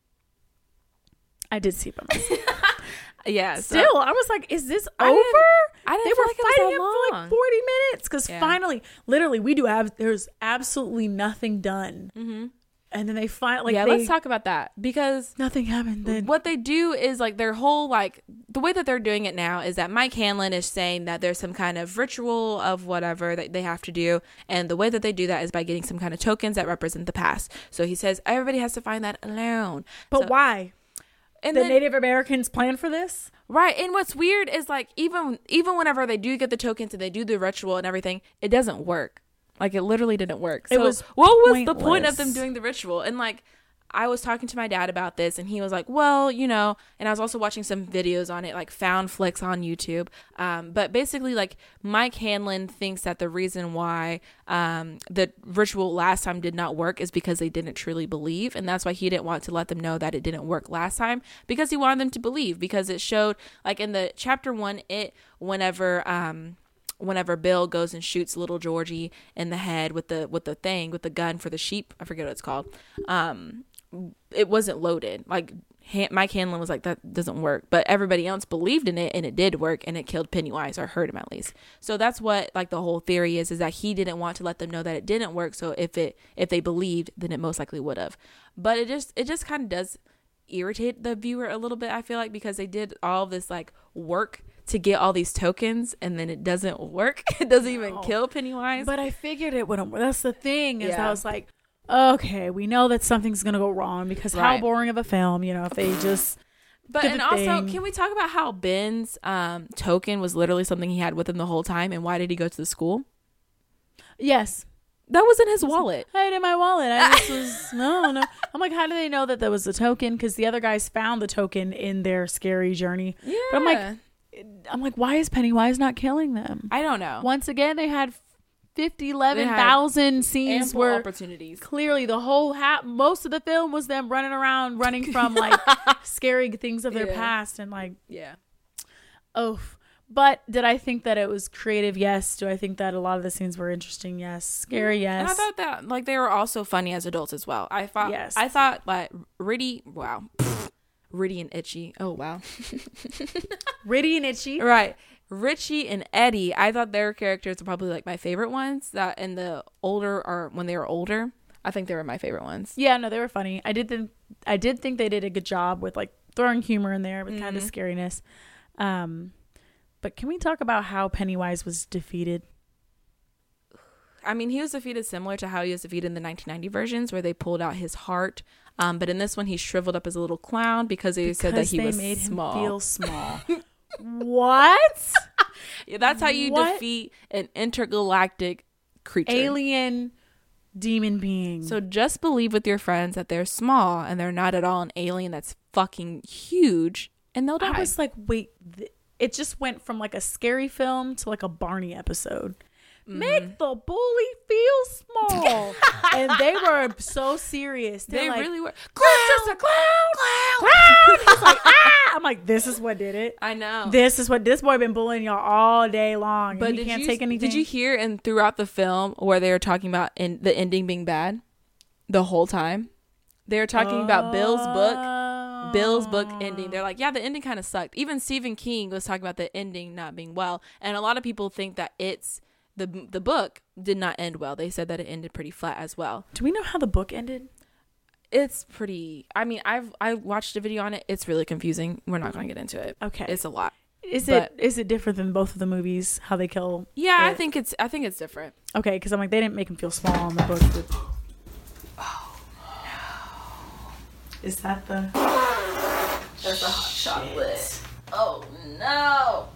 I did see by myself. Yeah. Still, so, I was like, "Is this I over?" Didn't, I didn't they feel were like fighting it him was for like forty minutes because yeah. finally, literally, we do have. There's absolutely nothing done, mm-hmm. and then they find like yeah. They, let's talk about that because nothing happened. Then what they do is like their whole like the way that they're doing it now is that Mike Hanlon is saying that there's some kind of ritual of whatever that they have to do, and the way that they do that is by getting some kind of tokens that represent the past. So he says everybody has to find that alone. But so, why? And the then, Native Americans plan for this? Right. And what's weird is like even even whenever they do get the tokens and they do the ritual and everything, it doesn't work. Like it literally didn't work. So it was what was pointless. the point of them doing the ritual? And like I was talking to my dad about this and he was like, well, you know, and I was also watching some videos on it, like found flicks on YouTube. Um, but basically like Mike Hanlon thinks that the reason why um, the ritual last time did not work is because they didn't truly believe. And that's why he didn't want to let them know that it didn't work last time because he wanted them to believe because it showed like in the chapter one, it whenever um, whenever Bill goes and shoots little Georgie in the head with the with the thing with the gun for the sheep, I forget what it's called. Um, it wasn't loaded. Like Han- Mike Hanlon was like, that doesn't work, but everybody else believed in it and it did work, and it killed Pennywise, or hurt him at least. So that's what like the whole theory is, is that he didn't want to let them know that it didn't work. So if it if they believed, then it most likely would have. But it just it just kind of does irritate the viewer a little bit, I feel like, because they did all this like work to get all these tokens, and then it doesn't work. It doesn't even No. kill Pennywise. But I figured it wouldn't. That's the thing, is Yeah. I was like, okay, we know that something's gonna go wrong, because how Right. boring of a film, you know, if they just But did and the also, thing. can we talk about how Ben's um, token was literally something he had with him the whole time, and why did he go to the school? yes. That was in his wallet. I had it in my wallet. I just was no, no. I'm like, how do they know that there was a token? Because the other guys found the token in their scary journey. Yeah. But I'm like, I'm like, why is Pennywise not killing them? I don't know. Once again, they had fifty, eleven They had thousand scenes Ample where opportunities. clearly the whole ha- most of the film was them running around, running from like scary things of their Yeah. past, and like, Yeah. oh. But did I think that it was creative? Yes. Do I think that a lot of the scenes were interesting? Yes. Scary? Yes. And I thought that like they were also funny as adults as well. I thought. Yes. I thought like Ritty. Wow. Ritty and Itchy. Oh wow. Ritty and Itchy. Right. Richie and Eddie, I thought their characters were probably like my favorite ones. That in the older or when they were older, I think they were my favorite ones. Yeah, no, they were funny. I did think I did think they did a good job with like throwing humor in there, with kind of Mm-hmm. scariness. Um, but can we talk about how Pennywise was defeated? I mean, he was defeated similar to how he was defeated in the nineteen ninety versions, where they pulled out his heart. Um, but in this one, he shriveled up as a little clown because they said that Because he they was made small. him feel small. What? Yeah, that's how you What? defeat an intergalactic creature. Alien demon being. So just believe with your friends that they're small and they're not at all an alien that's fucking huge, and they'll die. I was like, wait, th- it just went from like a scary film to like a Barney episode. Mm-hmm. Make the bully feel small. And they were so serious. They're they like, really were. "It's just a clown, clown, clown." He's like, ah. I'm like, this is what did it. I know. This is what this boy been bullying y'all all day long. But and he did can't you take anything. did you hear and throughout the film where they were talking about in the ending being bad the whole time? They were talking about Bill's book. Bill's book ending. They're like, yeah, the ending kind of sucked. Even Stephen King was talking about the ending not being well, and a lot of people think that it's the the book did not end well. They said that it ended pretty flat as well. Do we know how the book ended? It's pretty. I mean, I've I watched a video on it. It's really confusing. We're not going to get into it. Okay. It's a lot. Is but- it is it different than both of the movies? How they kill? Yeah, I it? think it's I think it's different. Okay, because I'm like, they didn't make him feel small in the book. But... Oh Is that the? That's a hot chocolate. Oh no.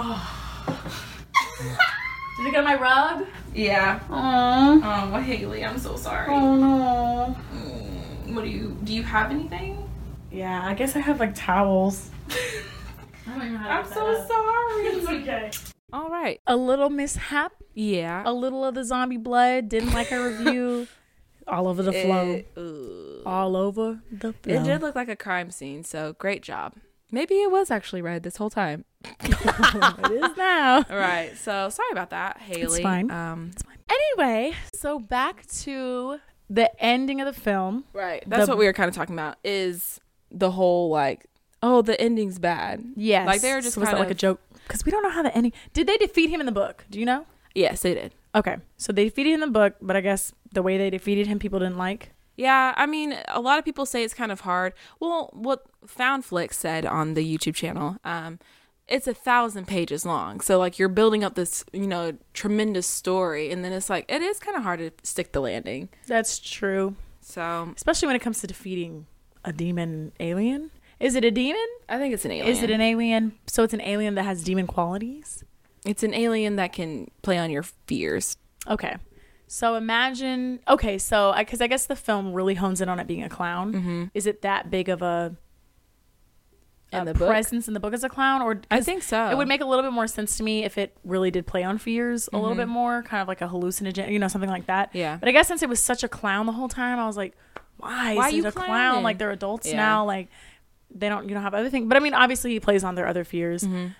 Did it get on my rug? Yeah. Aww. Oh, Haley, I'm so sorry. Oh no. Mm, what do you do? You have anything? Yeah, I guess I have like towels. I don't even know how to I'm get so that up. sorry. It's okay. All right. A little mishap. Yeah. A little of the zombie blood. Didn't like our review. All over the flow. It, ooh. All over the flow. It did look like a crime scene, so great job. Maybe it was actually red this whole time. It is now. All right. So sorry about that, Haley. fine. Um, Anyway, so back to the ending of the film. right. That's The- what we were kind of talking about. Is the whole like, oh, the ending's bad. Yes. Like they were just so was kind that like of a joke? Because we don't know how the ending. Did they defeat him in the book? Do you know? Yes, they did. Okay, so they defeated him in the book, but I guess the way they defeated him, people didn't like. Yeah, I mean, a lot of people say it's kind of hard. Well, what Foundflix said on the YouTube channel, um, it's a thousand pages long. So, like, you're building up this, you know, tremendous story, and then it's like, it is kind of hard to stick the landing. That's true, So, especially when it comes to defeating a demon alien. Is it a demon? I think it's an alien. Is it an alien? So it's an alien that has demon qualities? It's an alien that can play on your fears. Okay. So imagine, okay, so because I, I guess the film really hones in on it being a clown. Mm-hmm. Is it that big of a, In a the book? presence in the book as a clown? Or I 'cause think so. it would make a little bit more sense to me if it really did play on fears a little Mhm. bit more, kind of like a hallucinogen, you know, something like that. Yeah. But I guess since it was such a clown the whole time, I was like, why, Why is you it a clown? clowning? Like they're adults Yeah. now, like they don't, you don't have other things. But I mean, obviously he plays on their other fears. Mhm.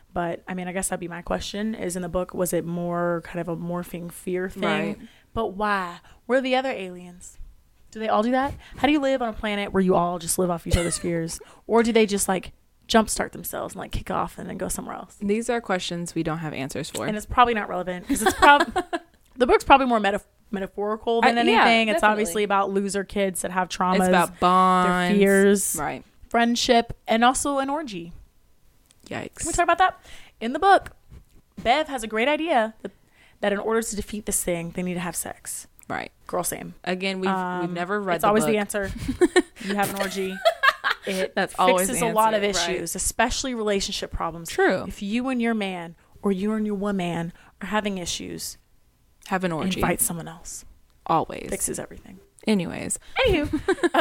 But I mean, I guess that'd be my question is in the book, was it more kind of a morphing fear thing? Right. But why? Where are the other aliens? Do they all do that? How do you live on a planet where you all just live off each other's fears? Or do they just like jumpstart themselves and like kick off and then go somewhere else? These are questions we don't have answers for. And it's probably not relevant because it's probably the book's probably more meta- metaphorical than I, anything. yeah, It's obviously about loser kids that have traumas. It's about bonds, their fears, right? friendship, and also an orgy. Yikes. Can we talk about that? In the book, Bev has a great idea that, that in order to defeat this thing, they need to have sex. Right. Girl, same. Again, we've Um, we've never read. It's the always book. the answer. You have an orgy. It That's fixes always the a lot of answer, right. issues, especially relationship problems. True. If you and your man or you and your woman are having issues, Have an orgy. invite someone else. Always. Fixes everything. Anyways. Anywho.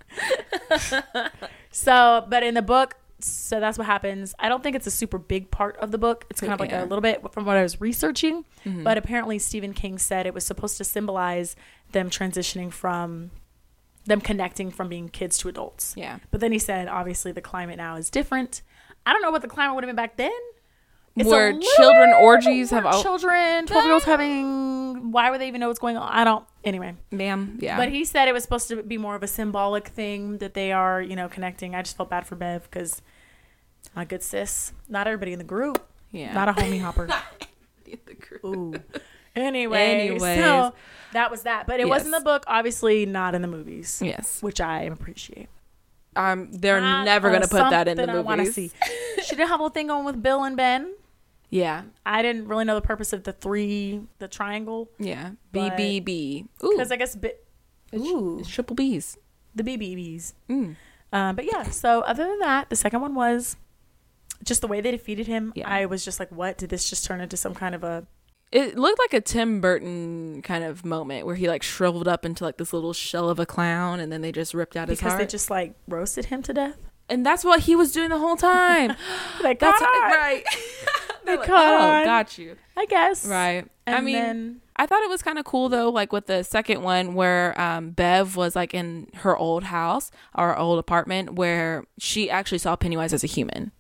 um, so, but in the book, so that's what happens. I don't think it's a super big part of the book. It's kind of like Yeah. a little bit from what I was researching. Mhm. But apparently Stephen King said it was supposed to symbolize them transitioning from, them connecting from being kids to adults. Yeah. But then he said, obviously the climate now is different. I don't know what the climate would have been back then. It's a Where little- children orgies have where al- children, twelve year olds having, why would they even know what's going on? I don't, anyway. Ma'am. Yeah. But he said it was supposed to be more of a symbolic thing that they are, you know, connecting. I just felt bad for Bev because my good sis, not everybody in the group, yeah. not a homie hopper. the group. Ooh. Anyway, Anyways. so that was that. But it was in Yes. the book, obviously not in the movies, Yes. which I appreciate. Um. They're Not never gonna a put that in the something I wanna movies. see. She did have a little thing going with Bill and Ben. Yeah. I didn't really know the purpose of the three, the triangle, Yeah. B But- B B. Ooh. because I guess bi- It's, ooh, it's triple B's. the B B Bs. Mm. Um, but yeah, so other than that, the second one was just the way they defeated him. Yeah. I was just like, what? Did this just turn into some kind of a... It looked like a Tim Burton kind of moment where he like shriveled up into like this little shell of a clown, and then they just ripped out his Because heart. they just like roasted him to death? And that's what he was doing the whole time. Like, That's God, right. They Like, caught oh, on. got you. I guess. Right. And I mean, then, I thought it was kind of cool though, like with the second one where um, Bev was like in her old house or old apartment where she actually saw Pennywise as a human.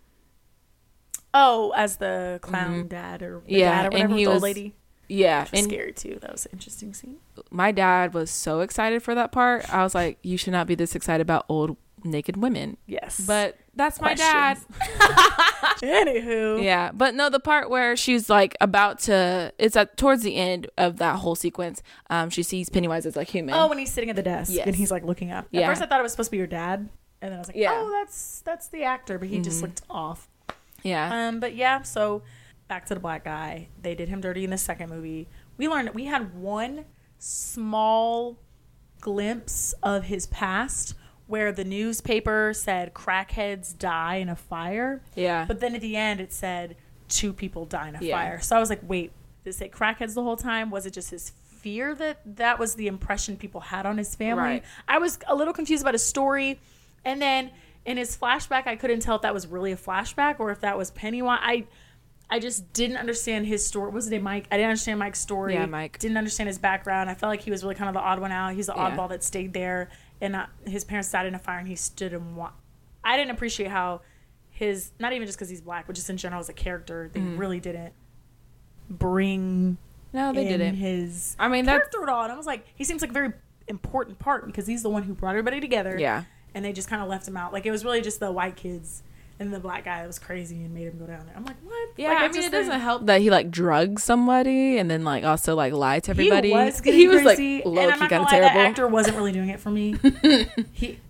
oh, as the clown Mhm. dad or the Yeah, dad or and whatever, he with the old was- lady. Yeah. Which was And scary too. That was an interesting scene. my dad was so excited for that part. I was like, you should not be this excited about old naked women. Yes. But that's my Questions. dad. Anywho. Yeah, but no, the part where she's like about to, it's at towards the end of that whole sequence. Um, she sees Pennywise as like human. Oh, when he's sitting at the desk Yes. and he's like looking up. At Yeah. first I thought it was supposed to be your dad. And then I was like, Yeah. oh, that's that's the actor. But he just Mhm. looked off. yeah, Um, but yeah, so back to the black guy. They did him dirty in the second movie. We learned we had one small glimpse of his past where the newspaper said crackheads die in a fire. yeah, But then at the end it said two people die in a Yeah. fire. So I was like, wait, did it say crackheads the whole time? Was it just his fear that that was the impression people had on his family? Right. I was a little confused about his story. And then in his flashback, I couldn't tell if that was really a flashback or if that was Pennywise. I I just didn't understand his story. What was it, Mike? I didn't understand Mike's story. Yeah, Mike. Didn't understand his background. I felt like he was really kind of the odd one out. He's the Yeah. oddball that stayed there. And uh, his parents died in a fire and he stood and wa- I didn't appreciate how his, not even just because he's black, but just in general as a character, they Mhm. really didn't bring no, they in didn't. his I mean, that's character at all. And I was like, he seems like a very important part because he's the one who brought everybody together. yeah, And they just kind of left him out. Like, it was really just the white kids and the black guy that was crazy and made him go down there. I'm like, what? yeah. Like, I, I mean, just it doesn't didn't- help that he like drugged somebody and then like also like lied to everybody. He was getting He was crazy, like and low I'm key not kind gonna of lie, that terrible. actor wasn't really doing it for me. he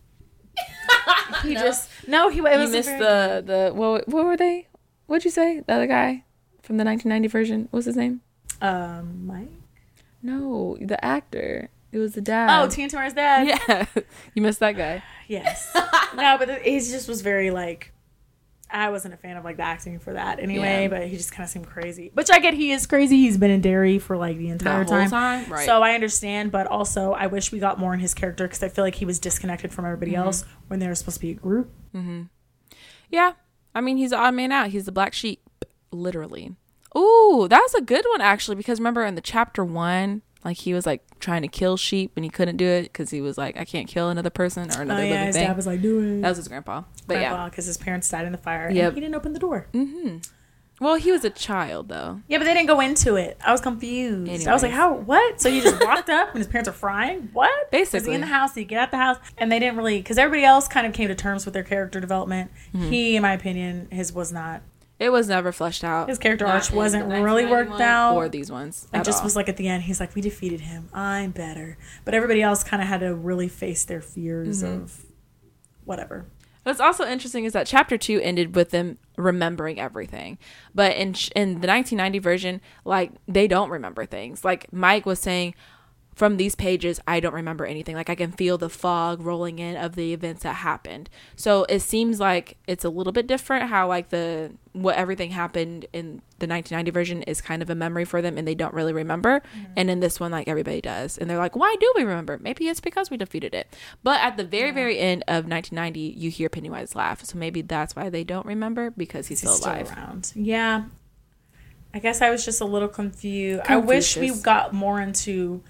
he No. just no, he it You was missed very, the the what? What were they? What'd you say? The other guy from the nineteen ninety version. What was his name? um Mike. No, the actor. It was the dad. Oh, Tina Turner's dad. yeah. You missed that guy. Yes. No, but it, he just was very like. I wasn't a fan of like the acting for that anyway, Yeah. but he just kind of seemed crazy. Which I get, he is crazy. He's been in Derry for like the entire The whole time. time? Right. So I understand, but also I wish we got more in his character because I feel like he was disconnected from everybody Mm-hmm. else when they were supposed to be a group. Mm-hmm. Yeah. I mean, he's the odd man out. He's the black sheep, literally. Ooh, that was a good one, actually, because remember in the chapter one, like he was like trying to kill sheep and he couldn't do it because he was like, I can't kill another person or another oh yeah, living his thing. dad was like, do it. That was his grandpa. But yeah. because his parents died in the fire Yep. and he didn't open the door. Mm-hmm. Well, he was a child, though. Yeah, but they didn't go into it. I was confused. Anyways. I was like, how, what? So you just walked up and his parents are frying? What? Basically. Is he in the house? Did he get out the house? And they didn't really, because everybody else kind of came to terms with their character development. Mm-hmm. He, in my opinion, his was not. It was never fleshed out. His character arc wasn't really worked out. Or these ones. It just all. was like at the end, he's like, we defeated him. I'm better. But everybody else kind of had to really face their fears mm-hmm. of whatever. What's also interesting is that chapter two ended with them remembering everything. But in in the nineteen ninety version, like, they don't remember things. Like Mike was saying, from these pages, I don't remember anything. Like, I can feel the fog rolling in of the events that happened. So it seems like it's a little bit different how, like, the what everything happened in the nineteen ninety version is kind of a memory for them and they don't really remember. Mm-hmm. And in this one, like, everybody does. And they're like, why do we remember? Maybe it's because we defeated it. But at the very, yeah. very end of nineteen ninety, you hear Pennywise laugh. So maybe that's why they don't remember, because he's, he's still alive. Still around. Yeah. I guess I was just a little confused. Confucius. I wish we got more into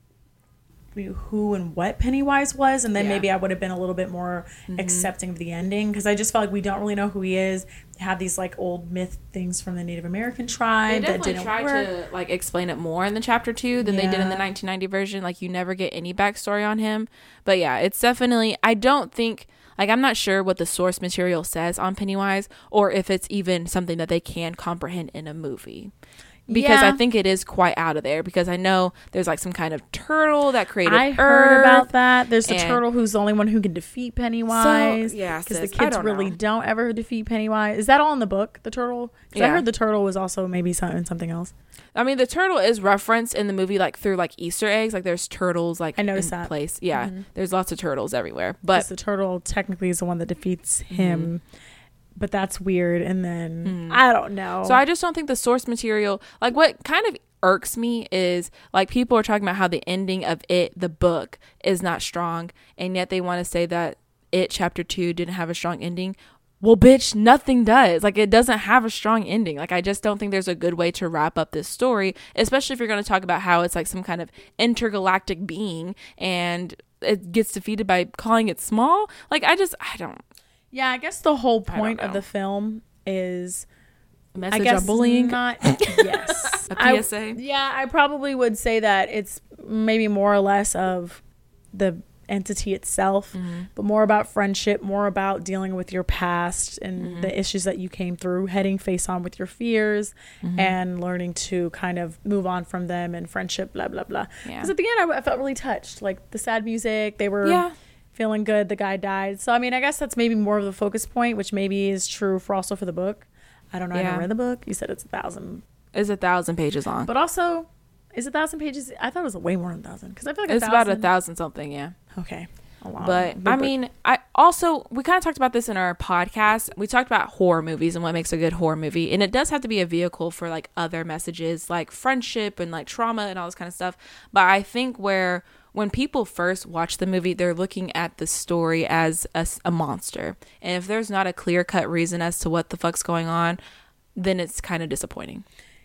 who and what Pennywise was, and then yeah. maybe I would have been a little bit more mm-hmm. accepting of the ending, because I just felt like we don't really know who he is. They have these like old myth things from the Native American tribe they that didn't tried work. to like explain it more in the chapter two than yeah. they did in the nineteen ninety version. Like, you never get any backstory on him. But yeah, it's definitely, I don't think, like, I'm not sure what the source material says on Pennywise, or if it's even something that they can comprehend in a movie. Because yeah. I think it is quite out of there, because I know there's like some kind of turtle that created I Earth. heard about that. There's the turtle who's the only one who can defeat Pennywise. So, yeah, because the kids don't really know. don't ever defeat Pennywise. Is that all in the book, the turtle? Because yeah. I heard the turtle was also maybe something something else. I mean, the turtle is referenced in the movie like through like Easter eggs. Like, there's turtles like I noticed in that. place. Yeah, mm-hmm. there's lots of turtles everywhere. But the turtle technically is the one that defeats him. Mm-hmm. But that's weird. And then, mm. I don't know. So I just don't think the source material, like, what kind of irks me is, like, people are talking about how the ending of It, the book, is not strong. And yet they want to say that It chapter two didn't have a strong ending. Well, bitch, nothing does. Like, it doesn't have a strong ending. Like, I just don't think there's a good way to wrap up this story, especially if you're going to talk about how it's like some kind of intergalactic being and it gets defeated by calling it small. Like, I just, I don't. Yeah, I guess the whole point of the film is a message I guess of bullying. Not, yes. A P S A. I, yeah, I probably would say that it's maybe more or less of the entity itself, mm-hmm. but more about friendship, more about dealing with your past and mm-hmm. the issues that you came through, heading face on with your fears mm-hmm. and learning to kind of move on from them, and friendship, blah, blah, blah. Because yeah. at the end, I, I felt really touched. Like, the sad music, they were... Yeah. feeling good, the guy died. So I mean, I guess that's maybe more of the focus point, which maybe is true for also for the book. I don't know. Yeah. I never read the book. You said it's a thousand. It's a thousand pages long. But also, is a thousand pages? I thought it was way more than a thousand, because I feel like it's a about a thousand something. Yeah. Okay. A lot. But I mean, I also we kind of talked about this in our podcast. We talked about horror movies and what makes a good horror movie, and it does have to be a vehicle for like other messages, like friendship and like trauma and all this kind of stuff. But I think where when people first watch the movie, they're looking at the story as a, a monster. And if there's not a clear-cut reason as to what the fuck's going on, then it's kind of disappointing.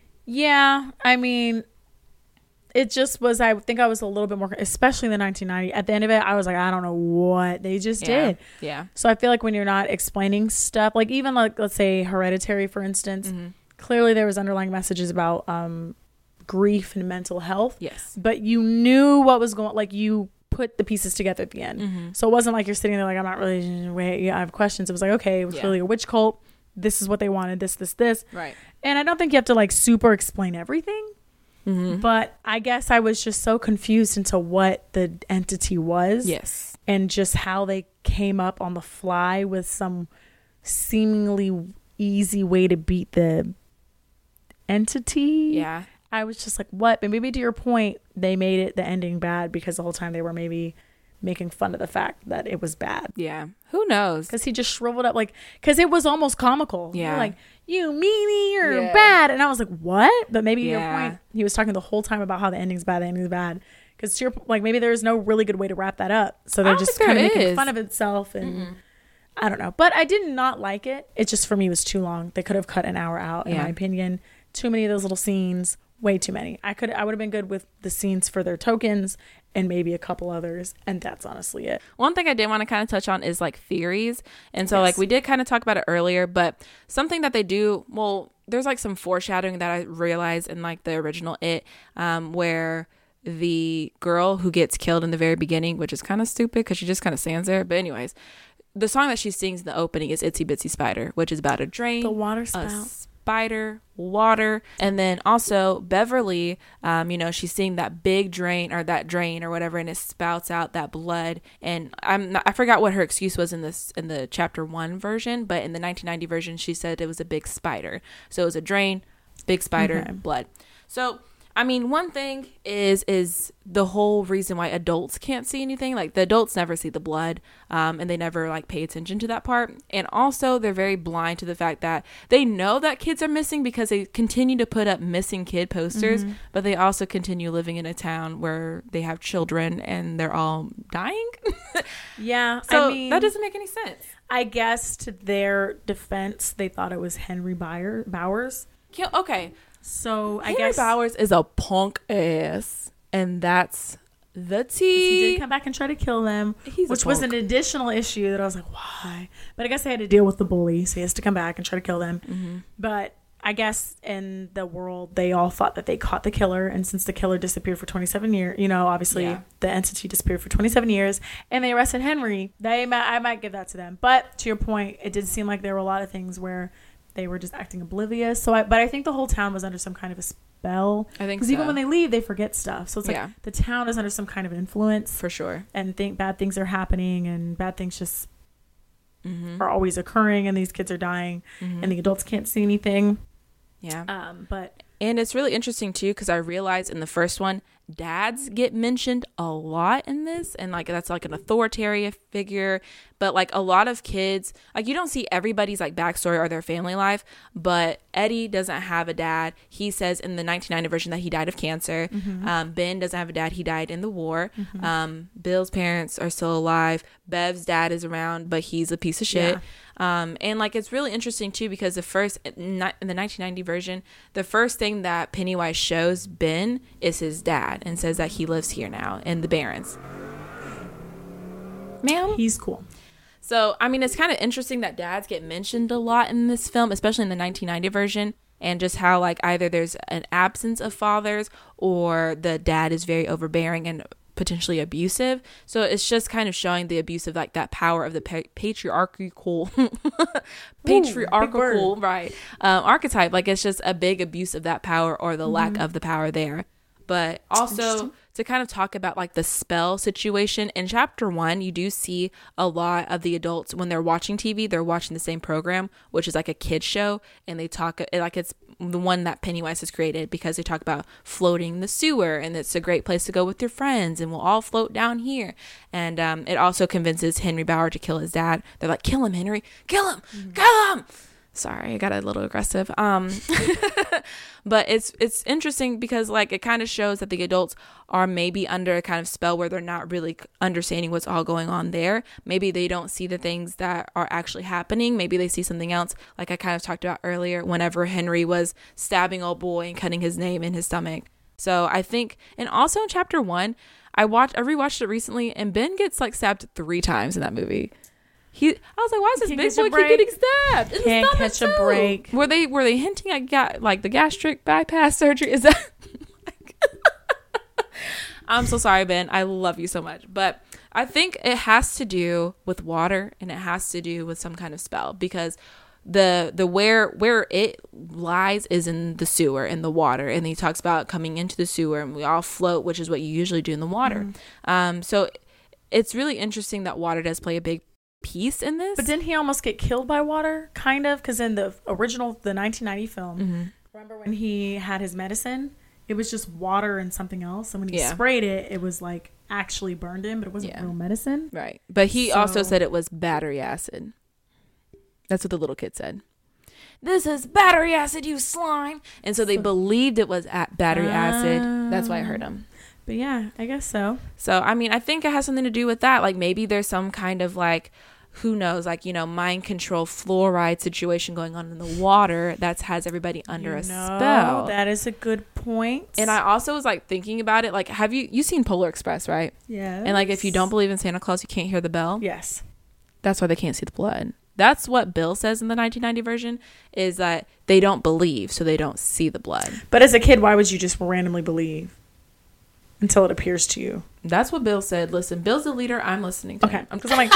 Yeah, I mean, it just was, I think I was a little bit more, especially in the nineteen ninety. At the end of it, I was like, I don't know what they just yeah, did. Yeah. So I feel like when you're not explaining stuff, like even like, let's say Hereditary, for instance, mm-hmm. clearly there was underlying messages about um, grief and mental health. Yes. But you knew what was going, like you put the pieces together at the end. Mm-hmm. So it wasn't like you're sitting there like, I'm not really, wait, yeah, I have questions. It was like, okay, it was yeah. really a witch cult. This is what they wanted, this, this, this. Right. And I don't think you have to like super explain everything. Mm-hmm. But I guess I was just so confused into what the entity was. Yes. And just how they came up on the fly with some seemingly easy way to beat the entity. Yeah. I was just like, what? But maybe to your point, they made it the ending bad because the whole time they were maybe making fun of the fact that it was bad. Yeah. Who knows? Because he just shriveled up, like, because it was almost comical. Yeah. Like, you meanie, you're yeah. bad. And I was like, what? But maybe yeah. your point, he was talking the whole time about how the ending's bad, the ending's bad. Because to your like, maybe there's no really good way to wrap that up. So they're just kind of making fun of itself. And mm-hmm. I don't know. But I did not like it. It just, for me, was too long. They could have cut an hour out, in yeah. my opinion. Too many of those little scenes. Way too many. I could I would have been good with the scenes for their tokens and maybe a couple others, and that's honestly it. One thing I did want to kind of touch on is like theories. And so Yes. like we did kind of talk about it earlier, but something that they do, well, there's like some foreshadowing that I realized in like the original It, um, where the girl who gets killed in the very beginning, which is kind of stupid because she just kind of stands there. But anyways, the song that she sings in the opening is Itsy Bitsy Spider, which is about a drain, The water a spout. spider, water. And then also Beverly, um, you know, she's seeing that big drain or that drain or whatever, and it spouts out that blood. And I'm not, I forgot what her excuse was in this in the chapter one version, but in the nineteen ninety version, she said it was a big spider. So it was a drain, big spider, Okay. blood. So I mean, one thing is is the whole reason why adults can't see anything. Like the adults never see the blood, um, and they never like pay attention to that part. And also, they're very blind to the fact that they know that kids are missing because they continue to put up missing kid posters, Mm-hmm. but they also continue living in a town where they have children and they're all dying. Yeah, So I mean, that doesn't make any sense. I guess to their defense, they thought it was Henry Byer, Bowers. Kill- Okay, So I Henry guess Bowers is a punk ass, and that's the he tea. did come back and try to kill them, He's a which was an punk. additional issue that I was like, why? But I guess they had to deal with the bully, so he has to come back and try to kill them. Mm-hmm. But I guess in the world, they all thought that they caught the killer, and since the killer disappeared for twenty-seven years, you know, obviously Yeah. the entity disappeared for twenty-seven years, and they arrested Henry. They, might, I might give that to them. But to your point, it did seem like there were a lot of things where they were just acting oblivious. So, I, but I think the whole town was under some kind of a spell. I think because so. even when they leave, they forget stuff. So it's like Yeah. the town is under some kind of influence, For sure. and think bad things are happening, and bad things just Mm-hmm. are always occurring, and these kids are dying, Mm-hmm. and the adults can't see anything. Yeah. Um, but And it's really interesting too, because I realized in the first one, dads get mentioned a lot in this, and like that's like an authoritarian figure. But like a lot of kids, like you don't see everybody's like backstory or their family life. But Eddie doesn't have a dad. He says in the nineteen ninety version that he died of cancer. Mm-hmm. Um, Ben doesn't have a dad. He died in the war. Um, Bill's parents are still alive. Bev's dad is around, but he's a piece of shit. Yeah. Um, and like it's really interesting too, because the first in the nineteen ninety version, the first thing that Pennywise shows Ben is his dad and says that he lives here now in the Barrens. Ma'am? he's cool. So, I mean, it's kind of interesting that dads get mentioned a lot in this film, especially in the nineteen ninety version, and just how like either there's an absence of fathers or the dad is very overbearing and potentially abusive. So it's just kind of showing the abuse of like that power of the pa- patriarchal patriarchal right um, archetype. Like it's just a big abuse of that power or the mm-hmm. lack of the power there. But also to kind of talk about like the spell situation in chapter one, you do see a lot of the adults when they're watching T V, they're watching the same program, which is like a kid show, and they talk like it's the one that Pennywise has created, because they talk about floating the sewer, and it's a great place to go with your friends, and we'll all float down here. And um, it also convinces Henry Bauer to kill his dad. They're like, kill him, Henry, kill him, mm-hmm. kill him. Sorry, I got a little aggressive. Um, but it's it's interesting because like it kind of shows that the adults are maybe under a kind of spell where they're not really understanding what's all going on there. Maybe they don't see the things that are actually happening. Maybe they see something else, like I kind of talked about earlier, whenever Henry was stabbing old boy and cutting his name in his stomach. So I think, and also in chapter one, I watched, I rewatched it recently, and Ben gets like stabbed three times in that movie. He, I was like, why is this Can't big catch a boy keep break. getting stabbed? In Can't the stomach catch a too? break. Were they were they hinting at ga- like the gastric bypass surgery? Is that? I'm so sorry, Ben. I love you so much, but I think it has to do with water, and it has to do with some kind of spell, because the the where where it lies is in the sewer, in the water, and he talks about coming into the sewer, and we all float, which is what you usually do in the water. Mm-hmm. Um, so it's really interesting that water does play a big piece in this. But didn't he almost get killed by water? Kind of, because in the original, the nineteen ninety film, mm-hmm. remember when he had his medicine? It was just water and something else, and when he yeah. sprayed it, it was like actually burned him, but it wasn't yeah. real medicine. Right. But he so, also said it was battery acid. That's what the little kid said. This is battery acid, you slime. And so they so, believed it was at battery uh, acid. That's why I heard him. But yeah, I guess so. So, I mean, I think it has something to do with that. Like maybe there's some kind of like who knows, like, you know, mind control fluoride situation going on in the water that has everybody under you a know, spell. That is a good point. And I also was like thinking about it, like, have you you seen Polar Express, right? Yeah. And like, if you don't believe in Santa Claus, you can't hear the bell. Yes. That's why they can't see the blood. That's what Bill says in the nineteen ninety version, is that they don't believe, so they don't see the blood. But as a kid, why would you just randomly believe until it appears to you? That's what Bill said. Listen, Bill's the leader. I'm listening to Okay. him. Because I'm like,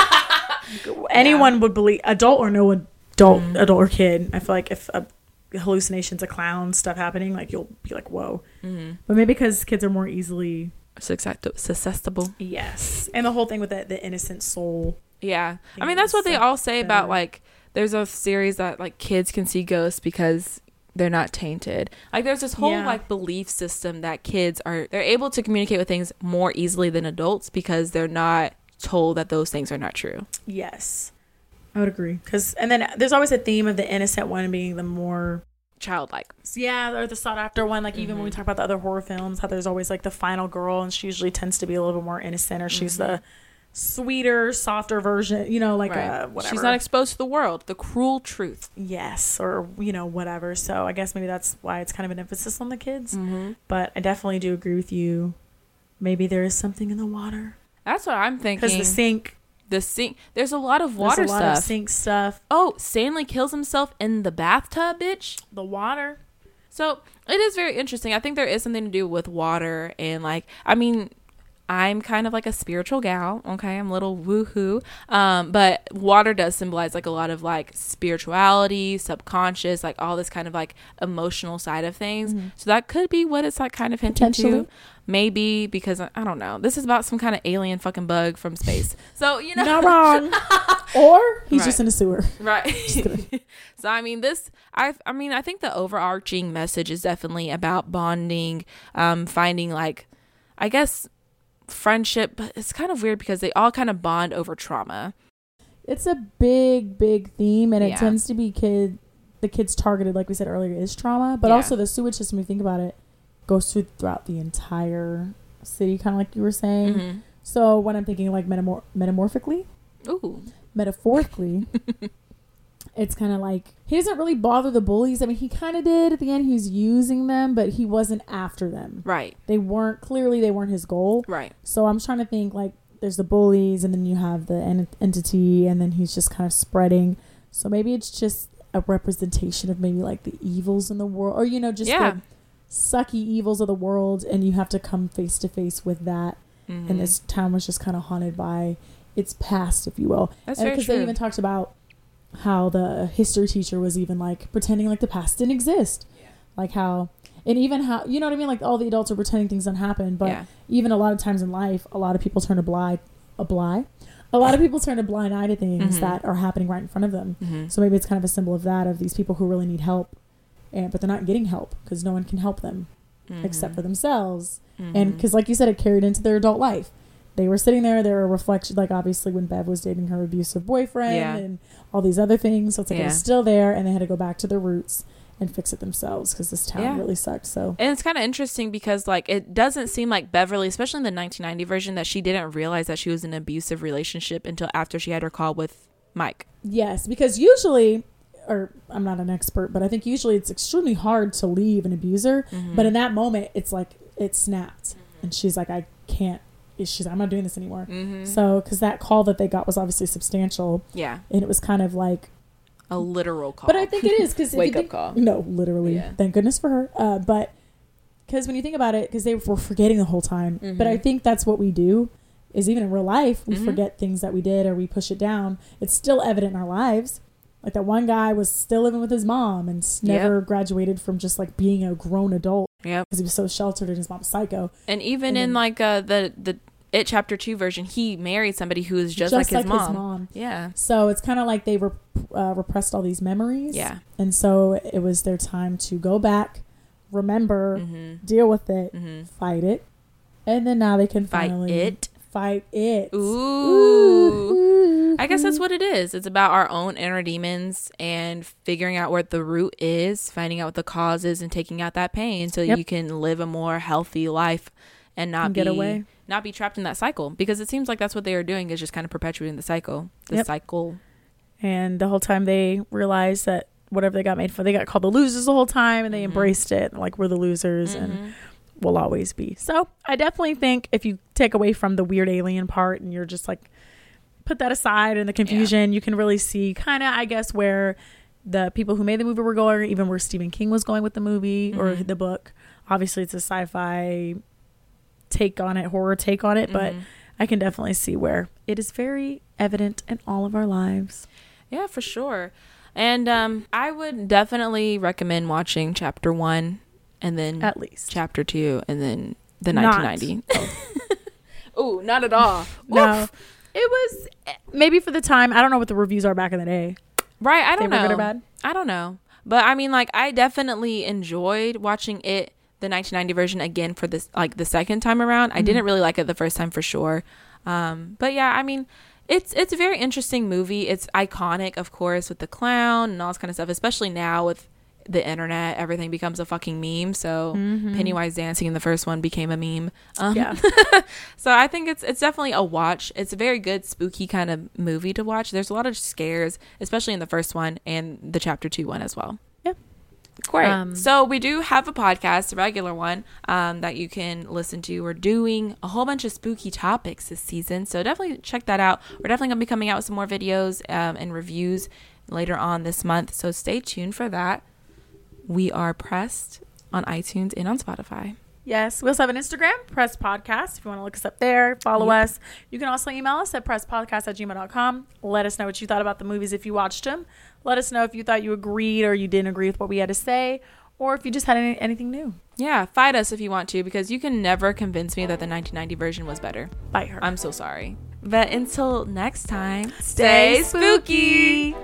anyone would believe, adult or no adult, Mm-hmm. adult or kid. I feel like if a hallucination's a clown stuff happening, like you'll be like, whoa. Mm-hmm. But maybe because kids are more easily Susceptible. Yes. And the whole thing with the, the innocent soul. Yeah. I think mean, that's it's what they so all say about, better. like, there's a series that, like, kids can see ghosts because they're not tainted. Like, there's this whole, Yeah. like, belief system that kids are, they're able to communicate with things more easily than adults because they're not told that those things are not true. Yes. I would agree. Cause, and then there's always a theme of the innocent one being the more... Childlike. Yeah, or the sought after one. Like, even Mm-hmm. when we talk about the other horror films, how there's always, like, the final girl, and she usually tends to be a little bit more innocent, or she's Mm-hmm. the sweeter, softer version, you know, like, Right. uh, whatever. She's not exposed to the world, the cruel truth. Yes, or, you know, whatever. So I guess maybe that's why it's kind of an emphasis on the kids. Mm-hmm. But I definitely do agree with you. Maybe there is something in the water. That's what I'm thinking. Because the sink, The sink. There's a lot of water there's a lot stuff. of sink stuff. Oh, Stanley kills himself in the bathtub, bitch. The water. So it is very interesting. I think there is something to do with water, and, like, I mean, I'm kind of like a spiritual gal. Okay, I'm a little woohoo. Um, but water does symbolize, like, a lot of, like, spirituality, subconscious, like, all this kind of, like, emotional side of things. Mm-hmm. So that could be what it's, like, kind of hinting to. Potentially. Maybe because I I don't know. This is about some kind of alien fucking bug from space. So, you know, Not wrong. Or he's Right. just in a sewer. right. So I mean, this I I mean, I think the overarching message is definitely about bonding, um, finding, like, I guess, friendship. But it's kind of weird because they all kind of bond over trauma. It's a big, big theme, and it Yeah. tends to be kid. The kids targeted, like we said earlier, is trauma, but Yeah. also the sewage system. If you think about it, goes through throughout the entire city, kind of like you were saying. Mm-hmm. So when I'm thinking like metamor- metamorphically, Ooh. metaphorically, it's kind of like he doesn't really bother the bullies. I mean, he kind of did at the end. He was using them, but he wasn't after them. Right. They weren't clearly they weren't his goal. Right. So I'm trying to think like there's the bullies, and then you have the en- entity, and then he's just kind of spreading. So maybe it's just a representation of maybe like the evils in the world, or you know, just Yeah. the sucky evils of the world, and you have to come face to face with that. Mm-hmm. And this town was just kind of haunted by its past, if you will. That's And very because true. they even talked about how the history teacher was even like pretending like the past didn't exist, Yeah. like how, and even how, you know what I mean, like all the adults are pretending things don't happen, but Yeah. even a lot of times in life, a lot of people turn a blind a blind a lot of people turn a blind eye to things Mhm. that are happening right in front of them. Mm-hmm. So maybe it's kind of a symbol of that, of these people who really need help, and but they're not getting help because no one can help them Mm-hmm. except for themselves. Mm-hmm. And because, like you said, it carried into their adult life. They were sitting there, they were a reflection, like obviously when Bev was dating her abusive boyfriend Yeah. and all these other things. So it's like it Yeah. was still there, and they had to go back to their roots and fix it themselves because this town Yeah. really sucked. So And it's kind of interesting because, like, it doesn't seem like Beverly, especially in the nineteen ninety version, that she didn't realize that she was in an abusive relationship until after she had her call with Mike. yes, because usually, or I'm not an expert, but I think usually it's extremely hard to leave an abuser. Mm-hmm. But in that moment, it's like it snapped, and she's like, I can't. She's like, I'm not doing this anymore. Mm-hmm. So because that call that they got was obviously substantial, Yeah, and it was kind of like. a literal call. But I think it is because Wake up call. No, literally. Yeah. Thank goodness for her. Uh, but because when you think about it, because they were forgetting the whole time. Mhm. But I think that's what we do. Is even in real life, we Mhm. forget things that we did or we push it down. It's still evident in our lives. Like that one guy was still living with his mom and s- never graduated from just like being a grown adult Yep. because he was so sheltered and his mom's psycho. And even And in then- like uh, the the It Chapter Two version, he married somebody who is just, like, his, mom. Yeah. So it's kind of like they rep- uh, repressed all these memories. Yeah. And so it was their time to go back, remember, Mm-hmm. deal with it, Mm-hmm. fight it, and then now they can Fight finally it. fight it. Ooh. Ooh. I guess that's what it is. It's about our own inner demons and figuring out what the root is, finding out what the cause is, and taking out that pain so Yep. you can live a more healthy life and not And be get away. not be trapped in that cycle, because it seems like that's what they are doing, is just kind of perpetuating the cycle. The Yep. cycle. And the whole time they realized that whatever they got made for, they got called the losers the whole time, and they mm-hmm. embraced it. Like, we're the losers mm-hmm. and will always be. So I definitely think if you take away from the weird alien part and you're just like, put that aside and the confusion, yeah. you can really see kind of, I guess, where the people who made the movie were going, or even where Stephen King was going with the movie mm-hmm. or the book. Obviously, it's a sci-fi take on it, horror take on it, mm-hmm. but I can definitely see where it is very evident in all of our lives. Yeah, for sure. And um, I would definitely recommend watching chapter one and then at least chapter two and then the nineteen ninety. Oh, not at all. No. It was maybe for the time. I don't know what the reviews are back in the day. Right. I don't know. Good or bad? I don't know. But I mean, like, I definitely enjoyed watching it, the nineteen ninety version, again for this, like, the second time around. Mm-hmm. I didn't really like it the first time for sure. Um, but yeah, I mean, it's it's a very interesting movie. It's iconic, of course, with the clown and all this kind of stuff, especially now with the internet. Everything becomes a fucking meme. So mm-hmm. Pennywise dancing in the first one became a meme. Um, yeah. So I think it's it's definitely a watch. It's a very good spooky kind of movie to watch. There's a lot of scares, especially in the first one and the chapter two one as well. Yeah. Great. Um, so we do have a podcast, a regular one, um, that you can listen to. We're doing a whole bunch of spooky topics this season, so definitely check that out. We're definitely going to be coming out with some more videos um, and reviews later on this month, so stay tuned for that. We are Pressed on iTunes and on Spotify. Yes. We also have an Instagram, Pressed Podcast. If you want to look us up there, follow yep. us. You can also email us at pressedpodcast at gmail dot com. Let us know what you thought about the movies if you watched them. Let us know if you thought you agreed or you didn't agree with what we had to say, or if you just had any, anything new. Yeah. Fight us if you want to, because you can never convince me that the nineteen ninety version was better. Fight her. I'm so sorry. But until next time, stay spooky.